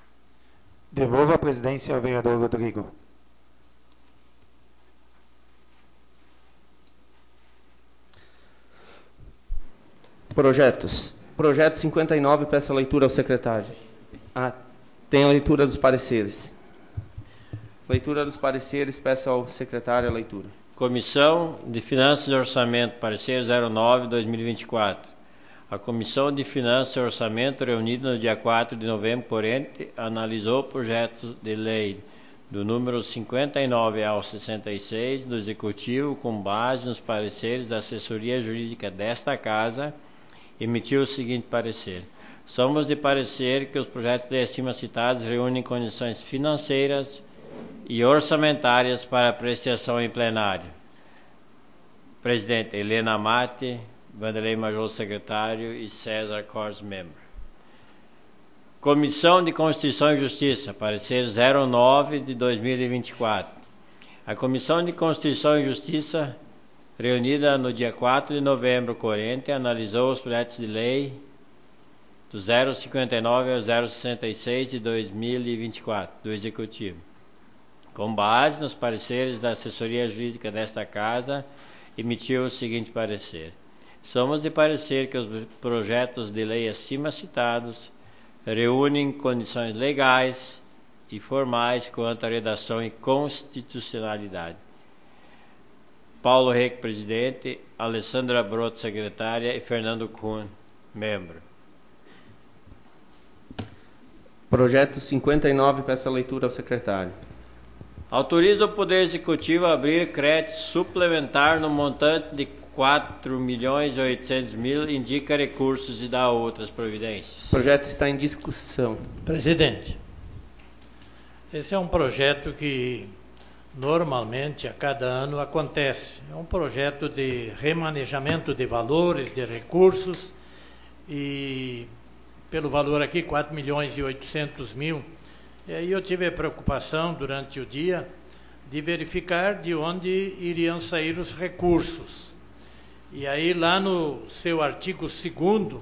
Devolvo a presidência ao vereador Rodrigo. Projetos. Projeto cinquenta e nove, peço a leitura ao secretário. Ah, tem a leitura dos pareceres. Leitura dos pareceres, peço ao secretário a leitura. Comissão de Finanças e Orçamento, parecer zero nove barra dois mil e vinte e quatro. A Comissão de Finanças e Orçamento, reunida no dia quatro de novembro corrente, analisou projetos de lei do número cinquenta e nove ao sessenta e seis do Executivo, com base nos pareceres da assessoria jurídica desta Casa, emitiu o seguinte parecer. Somos de parecer que os projetos de lei acima citados reúnem condições financeiras e orçamentárias para apreciação em plenário. Presidente Helena Mate, Vanderlei Major, secretário, e César Cors, membro. Comissão de Constituição e Justiça, parecer zero nove de dois mil e vinte e quatro. A Comissão de Constituição e Justiça, reunida no dia quatro de novembro corrente, analisou os projetos de lei do zero cinquenta e nove ao zero sessenta e seis de dois mil e vinte e quatro, do Executivo. Com base nos pareceres da assessoria jurídica desta Casa, emitiu o seguinte parecer. Somos de parecer que os projetos de lei acima citados reúnem condições legais e formais quanto à redação e constitucionalidade. Paulo Reque, presidente, Alessandra Broto, secretária, e Fernando Kuhn, membro. Projeto cinquenta e nove, peço a leitura ao secretário. Autoriza o Poder Executivo a abrir crédito suplementar no montante de quatro milhões e oitocentos mil, indica recursos e dá outras providências. O projeto está em discussão. Presidente, esse é um projeto que normalmente a cada ano acontece. É um projeto de remanejamento de valores, de recursos, e pelo valor aqui, quatro milhões e oitocentos mil. E aí eu tive a preocupação durante o dia de verificar de onde iriam sair os recursos. E aí lá no seu artigo segundo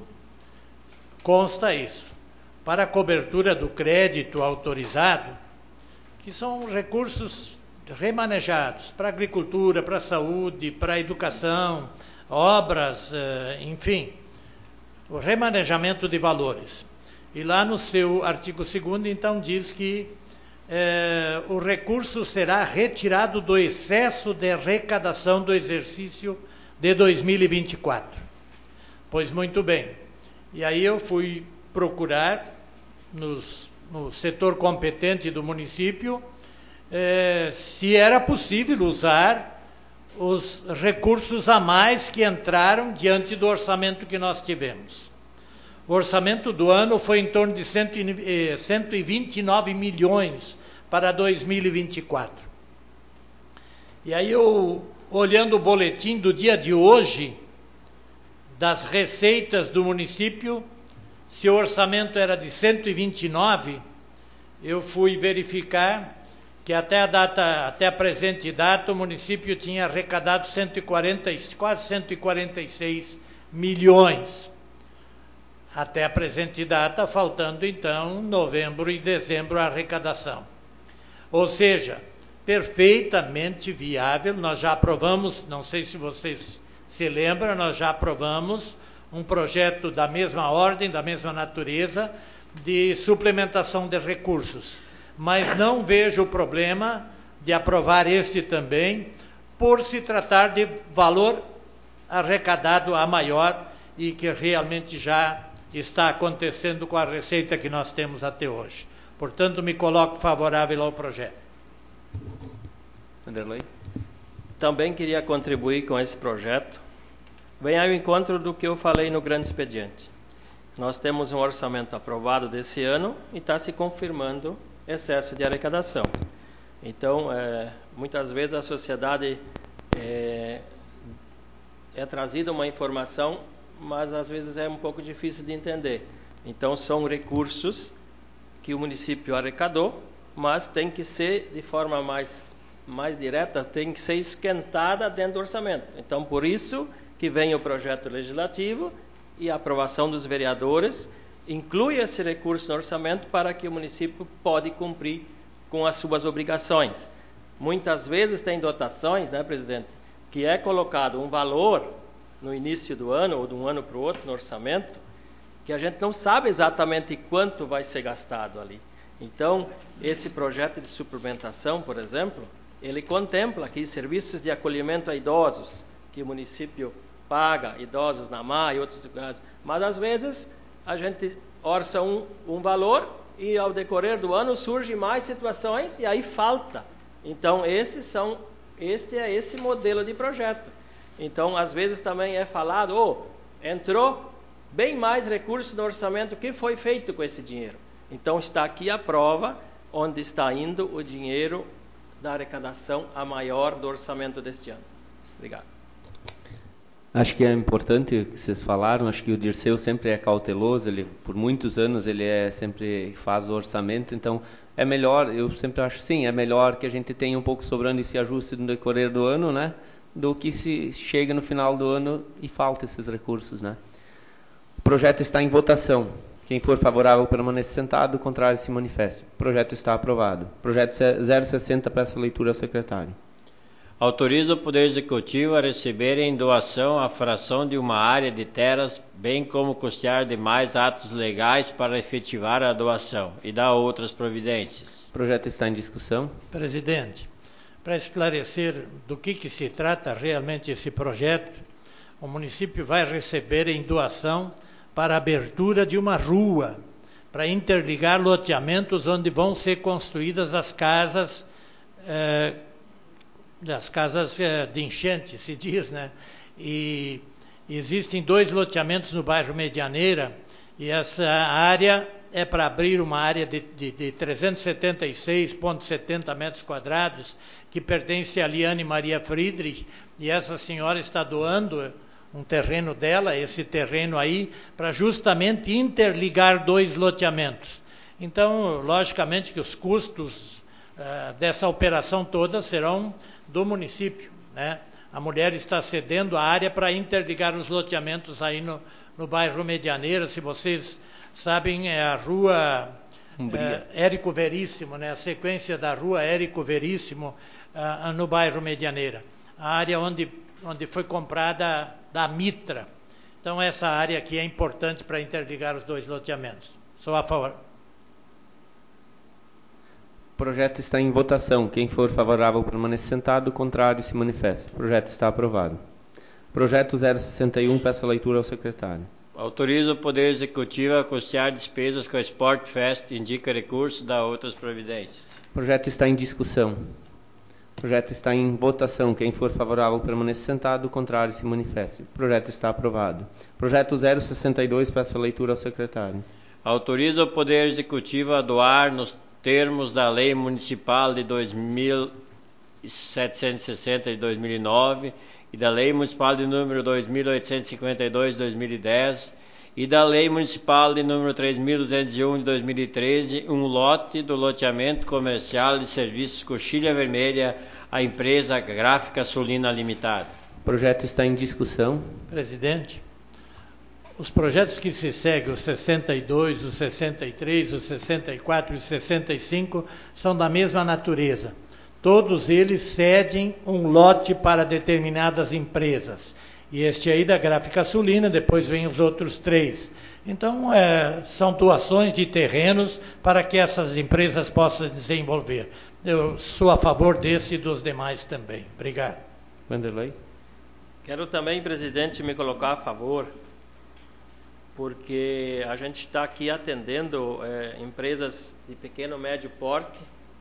consta isso. Para a cobertura do crédito autorizado, que são recursos remanejados para a agricultura, para a saúde, para a educação, obras, enfim, o remanejamento de valores. E lá no seu artigo segundo, então, diz que eh, o recurso será retirado do excesso de arrecadação do exercício de dois mil e vinte e quatro. Pois muito bem. E aí eu fui procurar nos, no setor competente do município eh, se era possível usar os recursos a mais que entraram diante do orçamento que nós tivemos. O orçamento do ano foi em torno de cento e vinte e nove milhões para dois mil e vinte e quatro. E aí eu, olhando o boletim do dia de hoje, das receitas do município, se o orçamento era de cento e vinte e nove, eu fui verificar que até a data, até a presente data, o município tinha arrecadado cento e quarenta, quase cento e quarenta e seis milhões. Até a presente data, faltando então novembro e dezembro a arrecadação. Ou seja, perfeitamente viável. Nós já aprovamos, não sei se vocês se lembram, nós já aprovamos um projeto da mesma ordem, da mesma natureza, de suplementação de recursos. Mas não vejo o problema de aprovar este também, por se tratar de valor arrecadado a maior e que realmente já está acontecendo com a receita que nós temos até hoje. Portanto, me coloco favorável ao projeto. Vanderlei? Também queria contribuir com esse projeto. Vem ao encontro do que eu falei no grande expediente. Nós temos um orçamento aprovado desse ano e está se confirmando excesso de arrecadação. Então, é, muitas vezes a sociedade é, é trazida uma informação, mas às vezes é um pouco difícil de entender. Então, são recursos que o município arrecadou, mas tem que ser de forma mais, mais direta, tem que ser esquentada dentro do orçamento. Então, por isso que vem o projeto legislativo e a aprovação dos vereadores inclui esse recurso no orçamento para que o município pode cumprir com as suas obrigações. Muitas vezes tem dotações, né, presidente, que é colocado um valor no início do ano ou de um ano para o outro no orçamento, que a gente não sabe exatamente quanto vai ser gastado ali. Então, esse projeto de suplementação, por exemplo, ele contempla aqui serviços de acolhimento a idosos, que o município paga, idosos na M A e outros lugares, mas às vezes a gente orça um, um valor e ao decorrer do ano surgem mais situações e aí falta. Então, esses são, este é esse modelo de projeto. Então, às vezes também é falado, oh, entrou bem mais recursos no orçamento, o que foi feito com esse dinheiro? Então, está aqui a prova onde está indo o dinheiro da arrecadação a maior do orçamento deste ano. Obrigado. Acho que é importante o que vocês falaram. Acho que o Dirceu sempre é cauteloso, ele por muitos anos ele é sempre faz o orçamento, então é melhor, eu sempre acho sim, é melhor que a gente tenha um pouco sobrando e se ajuste no decorrer do ano, né, do que se chega no final do ano e falta esses recursos, né. O projeto está em votação. Quem for favorável permanece sentado, o contrário se manifeste. O projeto está aprovado. Projeto zero sessenta, peço leitura ao secretário. Autoriza o Poder Executivo a receber em doação a fração de uma área de terras, bem como custear demais atos legais para efetivar a doação e dar outras providências. O projeto está em discussão. Presidente, para esclarecer do que, que se trata realmente esse projeto, o município vai receber em doação para a abertura de uma rua, para interligar loteamentos onde vão ser construídas as casas eh, das casas de enchente, se diz, né? E existem dois loteamentos no bairro Medianeira, e essa área é para abrir uma área de, de, de trezentos e setenta e seis vírgula setenta metros quadrados, que pertence a Liane Maria Friedrich, e essa senhora está doando um terreno dela, esse terreno aí, para justamente interligar dois loteamentos. Então, logicamente que os custos uh, dessa operação toda serão do município, né? A mulher está cedendo a área para interligar os loteamentos aí no, no bairro Medianeira. Se vocês sabem, é a rua é, Érico Veríssimo, né, a sequência da rua Érico Veríssimo, uh, no bairro Medianeira, a área onde, onde foi comprada da Mitra. Então, essa área aqui é importante para interligar os dois loteamentos. Sou a favor. O projeto está em votação. Quem for favorável permaneça sentado, contrário se manifeste. O projeto está aprovado. Projeto zero sessenta e um, peço a leitura ao secretário. Autoriza o Poder Executivo a custear despesas com a Sport Fest, indica recursos, dá outras providências. O projeto está em discussão. O projeto está em votação. Quem for favorável permaneça sentado, contrário se manifeste. O projeto está aprovado. Projeto zero sessenta e dois, peço a leitura ao secretário. Autoriza o Poder Executivo a doar, nos termos da Lei Municipal de dois mil setecentos e sessenta de dois mil e nove e da Lei Municipal de número dois mil oitocentos e cinquenta e dois de dois mil e dez e da Lei Municipal de número três mil duzentos e um de dois mil e treze, um lote do loteamento comercial de serviços Coxilha Vermelha à empresa Gráfica Sulina Limitada. O projeto está em discussão. Presidente, os projetos que se seguem, os sessenta e dois, os sessenta e três, os sessenta e quatro e os sessenta e cinco, são da mesma natureza. Todos eles cedem um lote para determinadas empresas. E este aí da Gráfica Sulina, depois vem os outros três. Então, é, são doações de terrenos para que essas empresas possam desenvolver. Eu sou a favor desse e dos demais também. Obrigado. Vanderlei. Quero também, presidente, me colocar a favor, porque a gente está aqui atendendo é, empresas de pequeno e médio porte,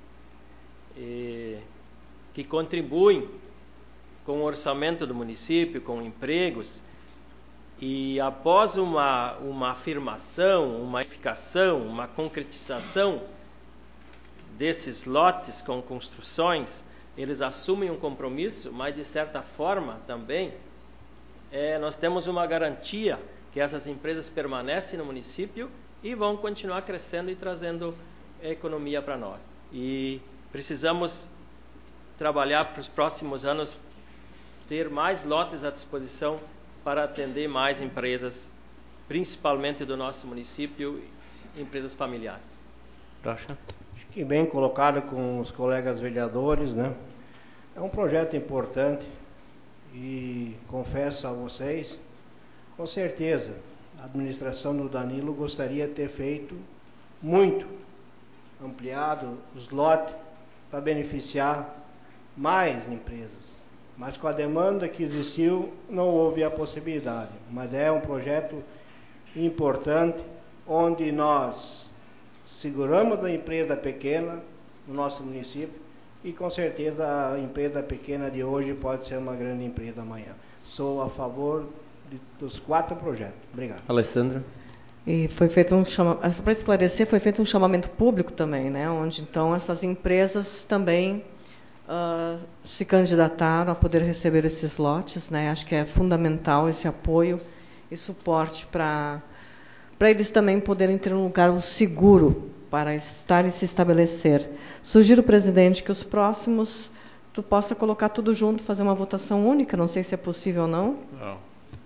e, que contribuem com o orçamento do município, com empregos, e após uma, uma afirmação, uma edificação, uma concretização desses lotes com construções, eles assumem um compromisso, mas de certa forma também é, nós temos uma garantia que essas empresas permanecem no município e vão continuar crescendo e trazendo economia para nós. E precisamos trabalhar para os próximos anos, ter mais lotes à disposição para atender mais empresas, principalmente do nosso município, empresas familiares. Rocha. Acho que bem colocado com os colegas vereadores, né? É um projeto importante e confesso a vocês, com certeza, a administração do Danilo gostaria de ter feito muito, ampliado os lotes para beneficiar mais empresas. Mas com a demanda que existiu, não houve a possibilidade. Mas é um projeto importante, onde nós seguramos a empresa pequena no nosso município e com certeza a empresa pequena de hoje pode ser uma grande empresa amanhã. Sou a favor de, dos quatro projetos. Obrigado. Alessandra. E foi feito um chamamento, para esclarecer, foi feito um chamamento público também, né? Onde então essas empresas também uh, se candidataram a poder receber esses lotes, né? Acho que é fundamental esse apoio e suporte para para eles também poderem ter um lugar seguro para estar e se estabelecer. Sugiro, presidente, que os próximos tu possa colocar tudo junto, fazer uma votação única, não sei se é possível ou não. Não.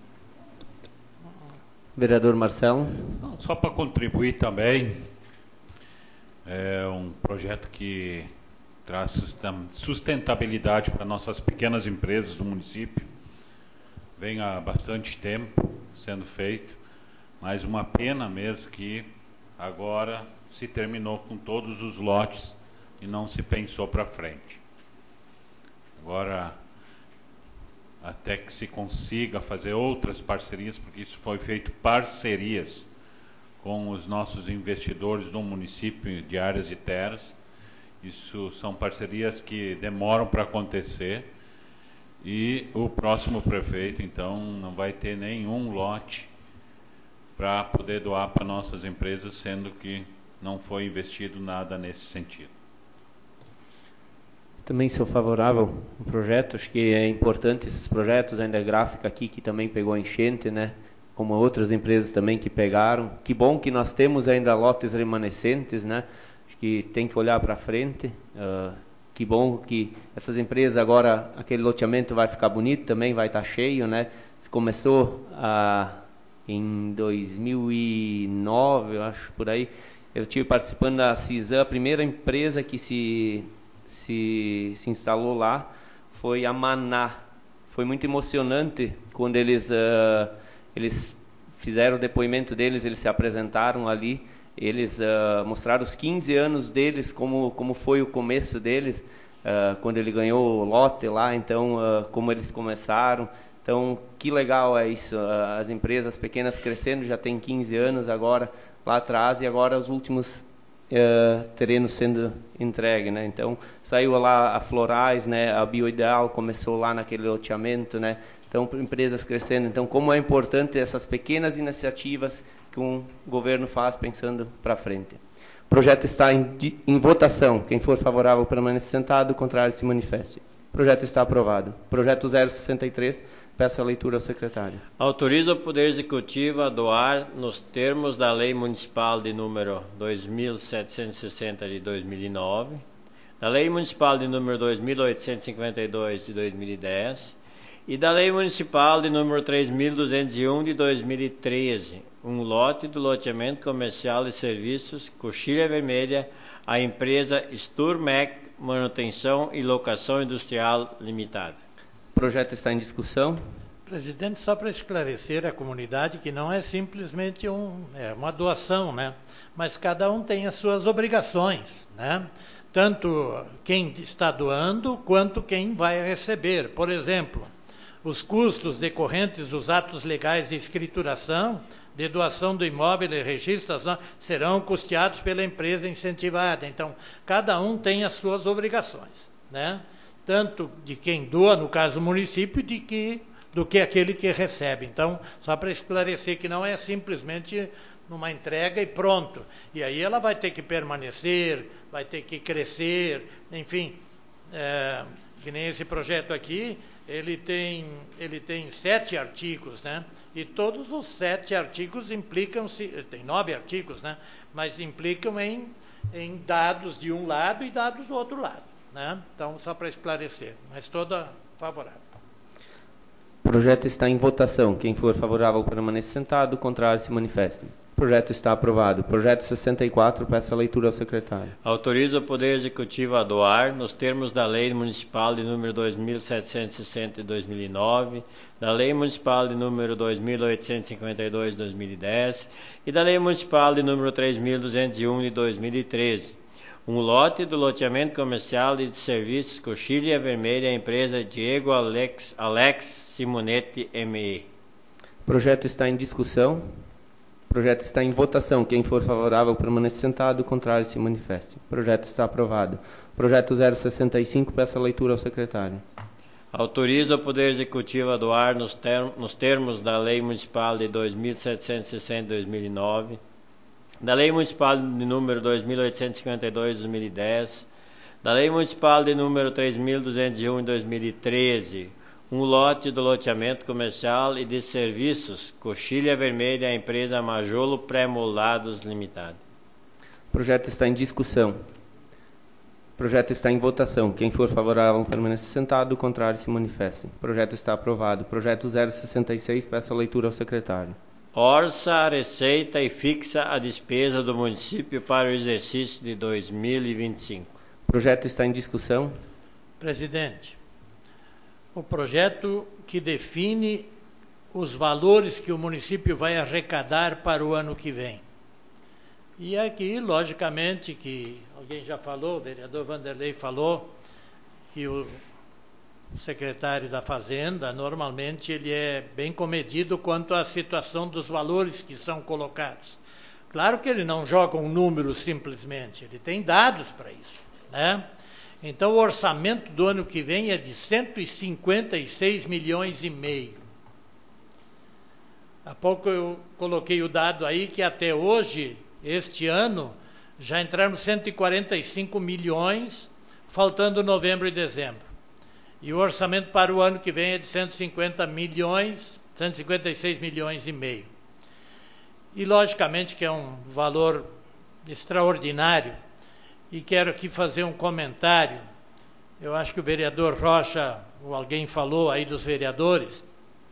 Vereador Marcelo. Não, só para contribuir também, é um projeto que traz sustentabilidade para nossas pequenas empresas do município. Vem há bastante tempo sendo feito, mas uma pena mesmo que agora se terminou com todos os lotes e não se pensou para frente. Agora, até que se consiga fazer outras parcerias, porque isso foi feito parcerias com os nossos investidores do município de áreas de terras. Isso são parcerias que demoram para acontecer e o próximo prefeito, então, não vai ter nenhum lote para poder doar para nossas empresas, sendo que não foi investido nada nesse sentido. Também sou favorável ao projeto, acho que é importante esses projetos, ainda a Gráfica aqui que também pegou enchente, né? Como outras empresas também que pegaram. Que bom que nós temos ainda lotes remanescentes, né? Acho que tem que olhar para frente. Uh, que bom que essas empresas agora, aquele loteamento vai ficar bonito também, vai estar cheio, né? Começou a... em dois mil e nove, eu acho, por aí, Eu estive participando da CISAM, a primeira empresa que se, se, se instalou lá foi a Maná. Foi muito emocionante quando eles, uh, eles fizeram o depoimento deles, eles se apresentaram ali, eles uh, mostraram os quinze anos deles, como, como foi o começo deles, uh, quando ele ganhou o lote lá, então uh, como eles começaram. Então, que legal é isso, uh, as empresas pequenas crescendo, já tem quinze anos agora lá atrás, e agora os últimos uh, terrenos sendo entregues, né? Então, saiu lá a Florais, né? A Bioideal começou lá naquele loteamento, né? Então, empresas crescendo. Então, como é importante essas pequenas iniciativas que um governo faz pensando para frente. O projeto está em, em votação. Quem for favorável permanece sentado, o contrário se manifeste. O projeto está aprovado. Projeto zero sessenta e três, peço a leitura ao secretário. Autoriza o Poder Executivo a doar, nos termos da Lei Municipal de número dois mil setecentos e sessenta de dois mil e nove, da Lei Municipal de número dois mil oitocentos e cinquenta e dois de dois mil e dez e da Lei Municipal de número três mil duzentos e um de dois mil e treze, um lote do loteamento comercial e serviços Coxilha Vermelha à empresa Sturmec Manutenção e Locação Industrial Limitada. O projeto está em discussão. Presidente, só para esclarecer a comunidade que não é simplesmente um, é uma doação, né? Mas cada um tem as suas obrigações, né? Tanto quem está doando quanto quem vai receber. Por exemplo, os custos decorrentes dos atos legais de escrituração, de doação do imóvel e registração, serão custeados pela empresa incentivada. Então, cada um tem as suas obrigações, né? Tanto de quem doa, no caso o município, de que, do que aquele que recebe. Então, só para esclarecer que não é simplesmente numa entrega e pronto. E aí ela vai ter que permanecer, vai ter que crescer, enfim. É, que nem esse projeto aqui, ele tem, ele tem sete artigos, né? E todos os sete artigos implicam-se, tem nove artigos, né? Mas implicam em, em dados de um lado e dados do outro lado, né? Então, só para esclarecer, mas toda favorável. O projeto está em votação. Quem for favorável permaneça sentado, o contrário se manifeste. O projeto está aprovado. Projeto sessenta e quatro, peço a leitura ao secretário. Autoriza o Poder Executivo a doar, nos termos da Lei Municipal de número dois mil setecentos e sessenta de dois mil e nove, da Lei Municipal de número dois mil oitocentos e cinquenta e dois de dois mil e dez e da Lei Municipal de número três mil duzentos e um de dois mil e treze, um lote do loteamento comercial e de serviços Coxilha Vermelha à empresa Diego Alex, Alex Simonetti M E. O projeto está em discussão. O projeto está em votação. Quem for favorável permaneça sentado, o contrário se manifeste. O projeto está aprovado. Projeto zero sessenta e cinco, peço a leitura ao secretário. Autoriza o Poder Executivo a doar, nos, term nos termos da Lei Municipal de dois mil setecentos e sessenta de dois mil e nove, da Lei Municipal de número dois mil oitocentos e cinquenta e dois de dois mil e dez, da Lei Municipal de número três mil duzentos e um de dois mil e treze, um lote do loteamento comercial e de serviços Coxilha Vermelha à empresa Majolo Pré-Moldados Limitada. O projeto está em discussão. O projeto está em votação. Quem for favorável permaneça sentado, o contrário se manifeste. O projeto está aprovado. Projeto zero sessenta e seis, peço a leitura ao secretário. Orça a receita e fixa a despesa do município para o exercício de dois mil e vinte e cinco. O projeto está em discussão. Presidente, o projeto que define os valores que o município vai arrecadar para o ano que vem. E aqui, logicamente, que alguém já falou, o vereador Vanderlei falou, que o secretário da Fazenda, normalmente, ele é bem comedido quanto à situação dos valores que são colocados. Claro que ele não joga um número simplesmente, ele tem dados para isso, né? Então, o orçamento do ano que vem é de cento e cinquenta e seis milhões e meio. Há pouco eu coloquei o dado aí que até hoje, este ano, já entraram cento e quarenta e cinco milhões, faltando novembro e dezembro. E o orçamento para o ano que vem é de cento e cinquenta milhões, cento e cinquenta e seis milhões e meio. E logicamente que é um valor extraordinário. E quero aqui fazer um comentário. Eu acho que o vereador Rocha, ou alguém falou aí dos vereadores,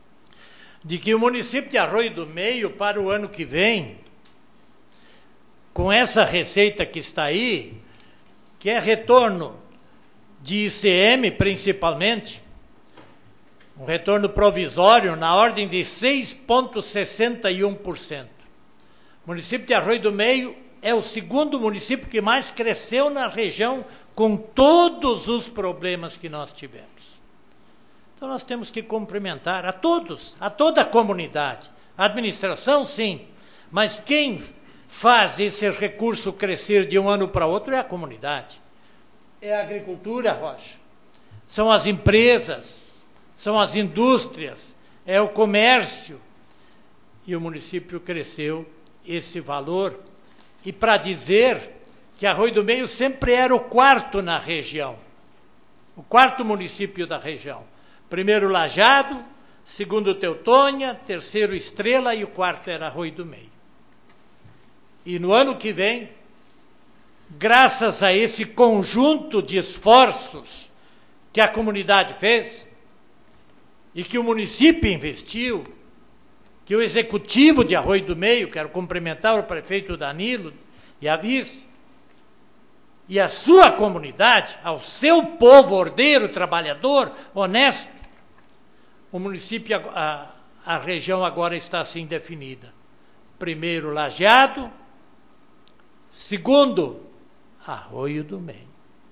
de que o município de Arroio do Meio, para o ano que vem, com essa receita que está aí, que é retorno de I C M principalmente, um retorno provisório na ordem de seis vírgula sessenta e um por cento. O município de Arroio do Meio é o segundo município que mais cresceu na região com todos os problemas que nós tivemos. Então nós temos que cumprimentar a todos, a toda a comunidade. A administração, sim, mas quem faz esse recurso crescer de um ano para outro é a comunidade. É a agricultura, Rocha. São as empresas, são as indústrias, é o comércio. E o município cresceu esse valor. E para dizer que Arroio do Meio sempre era o quarto na região, o quarto município da região. Primeiro Lajeado, segundo Teutônia, terceiro Estrela e o quarto era Arroio do Meio. E no ano que vem, graças a esse conjunto de esforços que a comunidade fez e que o município investiu, que o executivo de Arroio do Meio, quero cumprimentar o prefeito Danilo e a vice, e a sua comunidade, ao seu povo ordeiro, trabalhador, honesto, o município, a, a região agora está assim definida. Primeiro, Lajeado. Segundo, Arroio do Meio.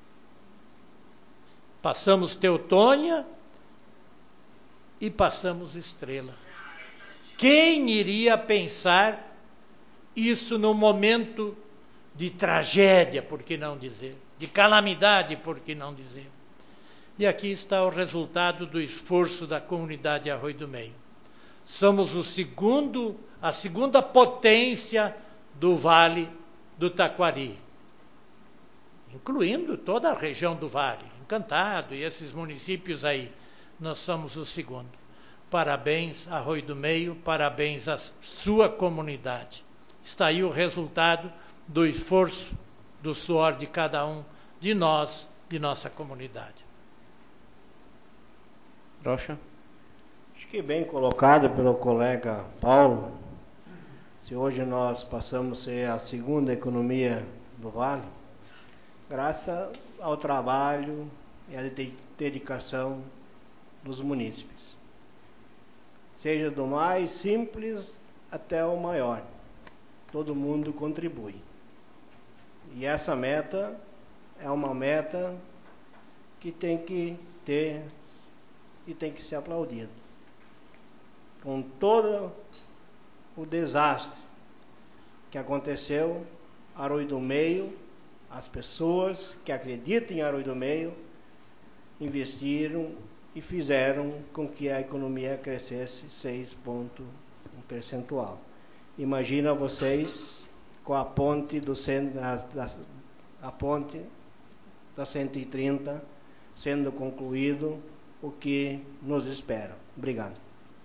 Passamos Teutônia e passamos Estrela. Quem iria pensar isso num momento de tragédia, por que não dizer? De calamidade, por que não dizer? E aqui está o resultado do esforço da comunidade de Arroio do Meio. Somos o segundo, a segunda potência do Vale do Taquari, incluindo toda a região do Vale, Encantado e esses municípios aí. Nós somos o segundo. Parabéns, Arroio do Meio, parabéns à sua comunidade. Está aí o resultado do esforço, do suor de cada um de nós, de nossa comunidade. Rocha? Acho que bem colocado pelo colega Paulo. Se hoje nós passamos a ser a segunda economia do Vale, graças ao trabalho e à dedicação dos munícipes. Seja do mais simples até o maior. Todo mundo contribui. E essa meta é uma meta que tem que ter e tem que ser aplaudida. Com todo o desastre que aconteceu, Arroio do Meio, as pessoas que acreditam em Arroio do Meio investiram e fizeram com que a economia crescesse seis pontos um percentual. Imagina vocês com a ponte do a, a, a ponte da cento e trinta sendo concluído, o que nos espera. Obrigado.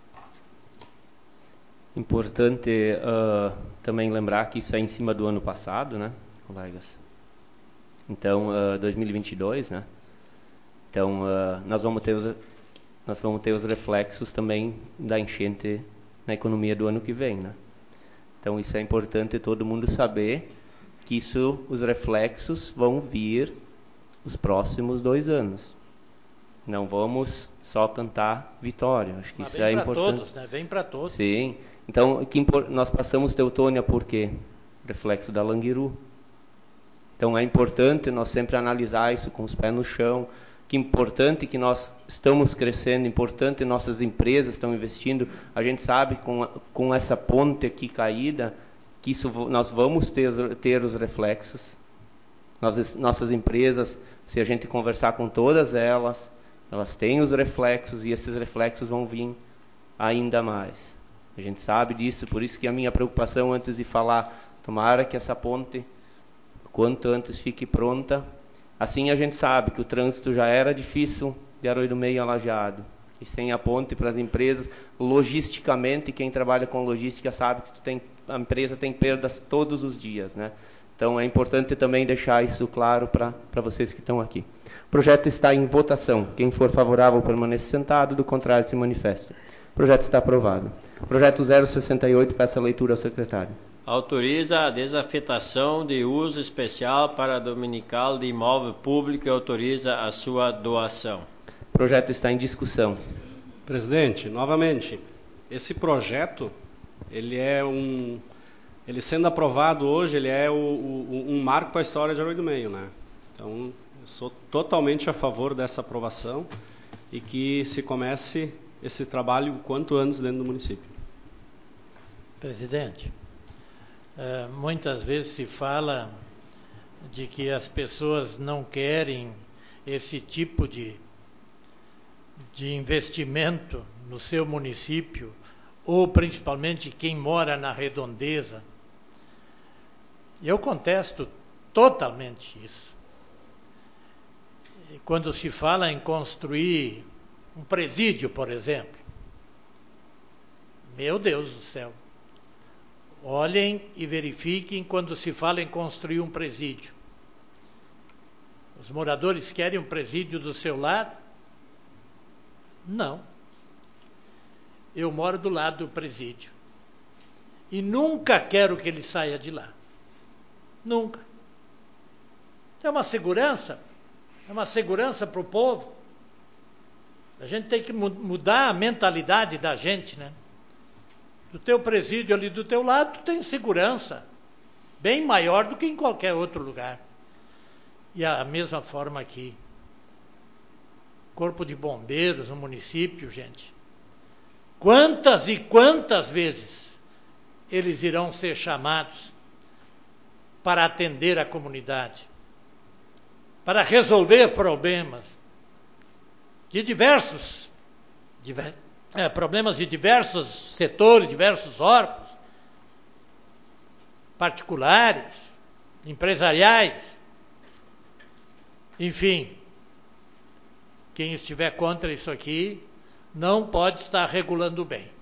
Importante uh, também lembrar que isso é em cima do ano passado, né, colegas? Então, uh, dois mil e vinte e dois, né? Então, uh, nós vamos ter os, nós vamos ter os reflexos também da enchente na economia do ano que vem, né? Então, isso é importante todo mundo saber que isso, os reflexos vão vir os próximos dois anos. Não vamos só cantar vitória. Acho que Mas isso é pra importante. Todos, né? Vem para todos. Sim. Então, que nós passamos Teutônia por quê? Reflexo da Languiru. Então, é importante nós sempre analisar isso com os pés no chão. Que importante que nós estamos crescendo, importante nossas empresas estão investindo. A gente sabe com, com essa ponte aqui caída que isso, nós vamos ter, ter os reflexos. Nós, nossas empresas, se a gente conversar com todas elas, elas têm os reflexos e esses reflexos vão vir ainda mais. A gente sabe disso, por isso que a minha preocupação antes de falar, tomara que essa ponte, quanto antes fique pronta. Assim a gente sabe que o trânsito já era difícil de Arroio do Meio a Lajeado. E sem a ponte para as empresas, logisticamente, quem trabalha com logística sabe que tu tem, a empresa tem perdas todos os dias, né? Então é importante também deixar isso claro para vocês que estão aqui. O projeto está em votação. Quem for favorável permanece sentado, do contrário se manifesta. O projeto está aprovado. Projeto zero sessenta e oito, peço a leitura ao secretário. autoriza a desafetação de uso especial para a dominical de imóvel público e autoriza a sua doação. O projeto está em discussão. Presidente, novamente, esse projeto, ele é um, ele sendo aprovado hoje, ele é o, o, um marco para a história de Arroio do Meio, né? Então, eu sou totalmente a favor dessa aprovação e que se comece esse trabalho o quanto antes dentro do município. Presidente, uh, muitas vezes se fala de que as pessoas não querem esse tipo de de investimento no seu município, ou principalmente quem mora na redondeza. Eu contesto totalmente isso. E quando se fala em construir um presídio, por exemplo, meu Deus do céu, olhem e verifiquem quando se fala em construir um presídio. Os moradores querem um presídio do seu lado? Não. Eu moro do lado do presídio. E nunca quero que ele saia de lá. Nunca. É uma segurança. É uma segurança para o povo. A gente tem que mudar a mentalidade da gente, né? Do teu presídio ali do teu lado, tu tem segurança. Bem maior do que em qualquer outro lugar. E a mesma forma aqui. Corpo de Bombeiros no município, gente. Quantas e quantas vezes eles irão ser chamados para atender a comunidade, para resolver problemas de diversos, diver, é, problemas de diversos setores, diversos órgãos, particulares, empresariais, enfim. Quem estiver contra isso aqui não pode estar regulando bem.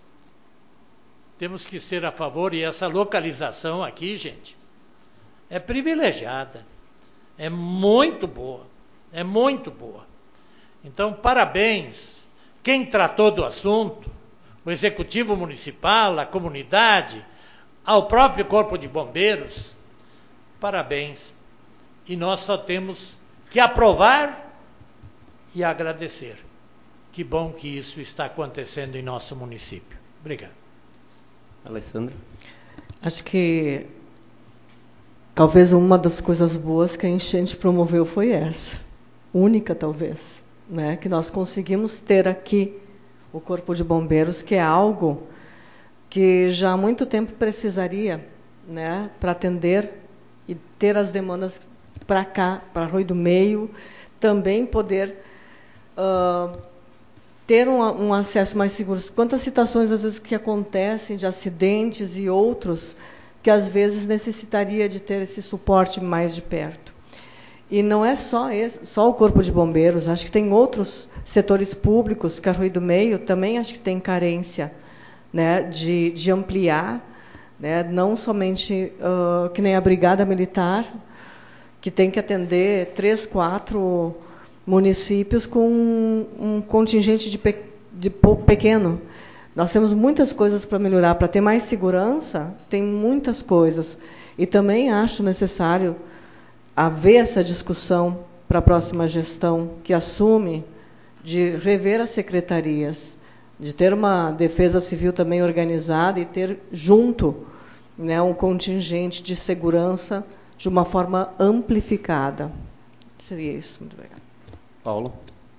Temos que ser a favor, e essa localização aqui, gente, é privilegiada, é muito boa, é muito boa. Então, parabéns, quem tratou do assunto, o Executivo Municipal, a comunidade, ao próprio Corpo de Bombeiros, parabéns. E nós só temos que aprovar e agradecer. Que bom que isso está acontecendo em nosso município. Obrigado. Alessandra? Acho que talvez uma das coisas boas que a enchente promoveu foi essa. Única, talvez, né? Que nós conseguimos ter aqui o Corpo de Bombeiros, que é algo que já há muito tempo precisaria, né? Para atender e ter as demandas para cá, para Arroio do Meio, também poder Uh, ter um, um acesso mais seguro. Quantas situações, às vezes, que acontecem de acidentes e outros, que às vezes necessitaria de ter esse suporte mais de perto. E não é só, esse, só o Corpo de Bombeiros, acho que tem outros setores públicos que Arroio do Meio também acho que tem carência, né, de, de ampliar, né, não somente uh, que nem a Brigada Militar, que tem que atender três, quatro municípios com um, um contingente de, pe, de pouco pequeno. Nós temos muitas coisas para melhorar, para ter mais segurança, tem muitas coisas. E também acho necessário haver essa discussão para a próxima gestão, que assume de rever as secretarias, de ter uma defesa civil também organizada e ter junto, né, um contingente de segurança de uma forma amplificada. Seria isso. Muito obrigada. Paulo.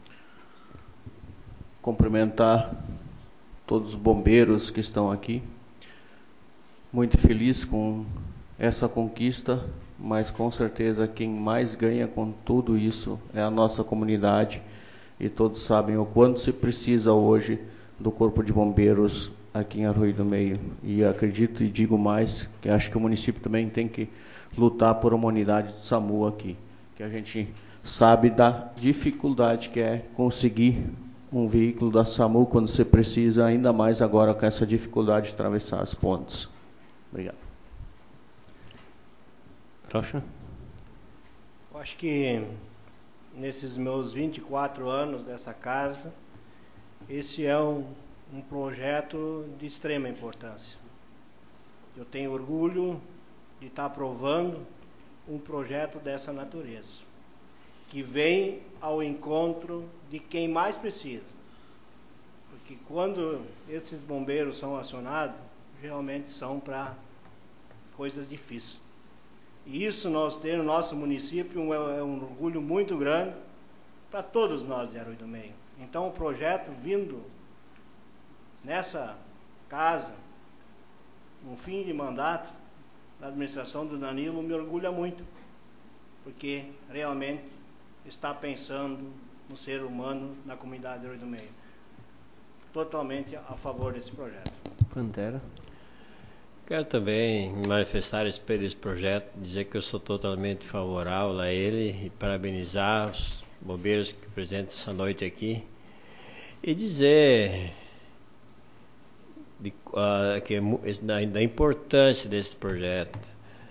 Cumprimentar todos os bombeiros que estão aqui. Muito feliz com essa conquista, mas com certeza quem mais ganha com tudo isso é a nossa comunidade, e todos sabem o quanto se precisa hoje do Corpo de Bombeiros aqui em Arroio do Meio. E acredito e digo mais, que acho que o município também tem que lutar por uma unidade de SAMU aqui, que a gente sabe da dificuldade que é conseguir um veículo da SAMU quando você precisa, ainda mais agora com essa dificuldade de atravessar as pontes. Obrigado. Rocha? Eu acho que nesses meus vinte e quatro anos dessa casa, esse é um, um projeto de extrema importância. Eu tenho orgulho de estar aprovando um projeto dessa natureza, que vem ao encontro de quem mais precisa. Porque quando esses bombeiros são acionados, geralmente são para coisas difíceis. E isso nós temos no nosso município um, é um orgulho muito grande para todos nós de Arroio do Meio. Então o projeto vindo nessa casa, no fim de mandato da administração do Danilo, me orgulha muito, porque realmente está pensando no ser humano na comunidade de Arroio do Meio. Totalmente a favor desse projeto. Pantera. Quero também manifestar a respeito desse projeto, dizer que eu sou totalmente favorável a ele e parabenizar os bombeiros que apresentam essa noite aqui e dizer de, uh, que, da, da importância desse projeto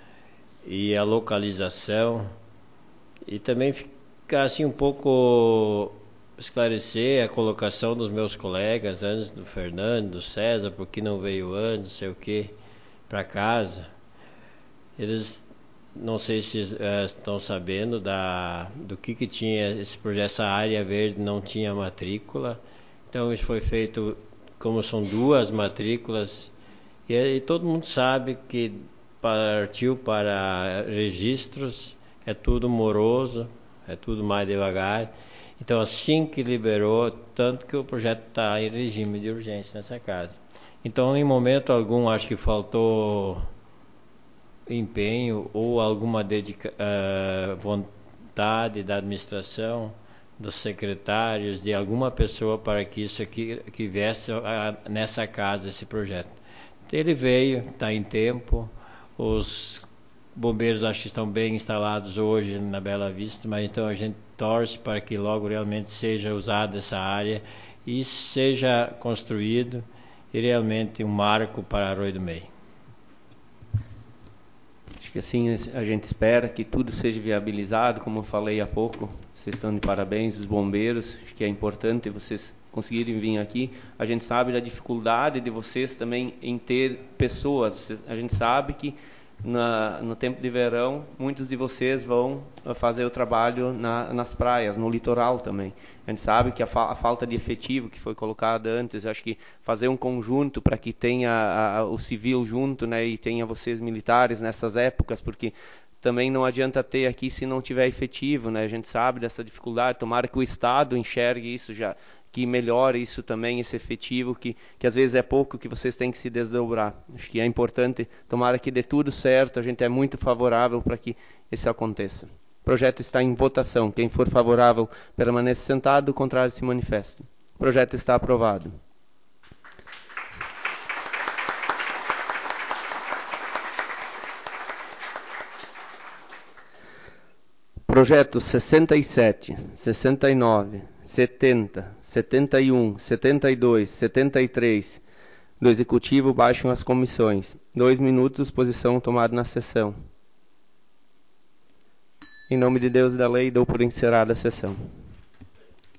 e a localização, e também ficar assim um pouco esclarecer a colocação dos meus colegas antes, do Fernando, do César, porque não veio antes, não sei o que, para casa. Eles não sei se uh, estão sabendo da, do que, que tinha esse projeto. Essa área verde não tinha matrícula, então isso foi feito como são duas matrículas, e aí todo mundo sabe que partiu para registros, é tudo moroso, é tudo mais devagar. Então assim que liberou, tanto que o projeto está em regime de urgência nessa casa. Então em momento algum acho que faltou empenho ou alguma dedica, uh, vontade da administração, dos secretários, de alguma pessoa para que isso aqui que viesse a, nessa casa esse projeto. Ele veio, está em tempo, os bombeiros acho que estão bem instalados hoje na Bela Vista, mas então a gente torce para que logo realmente seja usada essa área e seja construído e realmente um marco para Arroio do Meio. Acho que assim a gente espera que tudo seja viabilizado, como eu falei há pouco. Vocês estão de parabéns, os bombeiros, acho que é importante vocês conseguirem vir aqui. A gente sabe da dificuldade de vocês também em ter pessoas. A gente sabe que na, no tempo de verão, muitos de vocês vão fazer o trabalho na, nas praias, no litoral também. A gente sabe que a, fa a falta de efetivo que foi colocada antes, acho que fazer um conjunto para que tenha a, a, o civil junto, né, e tenha vocês militares nessas épocas, porque também não adianta ter aqui se não tiver efetivo, né? A gente sabe dessa dificuldade. Tomara que o Estado enxergue isso já, que melhore isso também, esse efetivo, que, que às vezes é pouco, que vocês têm que se desdobrar. Acho que é importante, tomara que dê tudo certo, a gente é muito favorável para que isso aconteça. O projeto está em votação. Quem for favorável permaneça sentado, o contrário se manifeste. O projeto está aprovado. Projetos sessenta e sete, sessenta e nove, setenta, setenta e um, setenta e dois, setenta e três do Executivo baixam as comissões. Dois minutos, posição tomada na sessão. Em nome de Deus e da lei, dou por encerrada a sessão.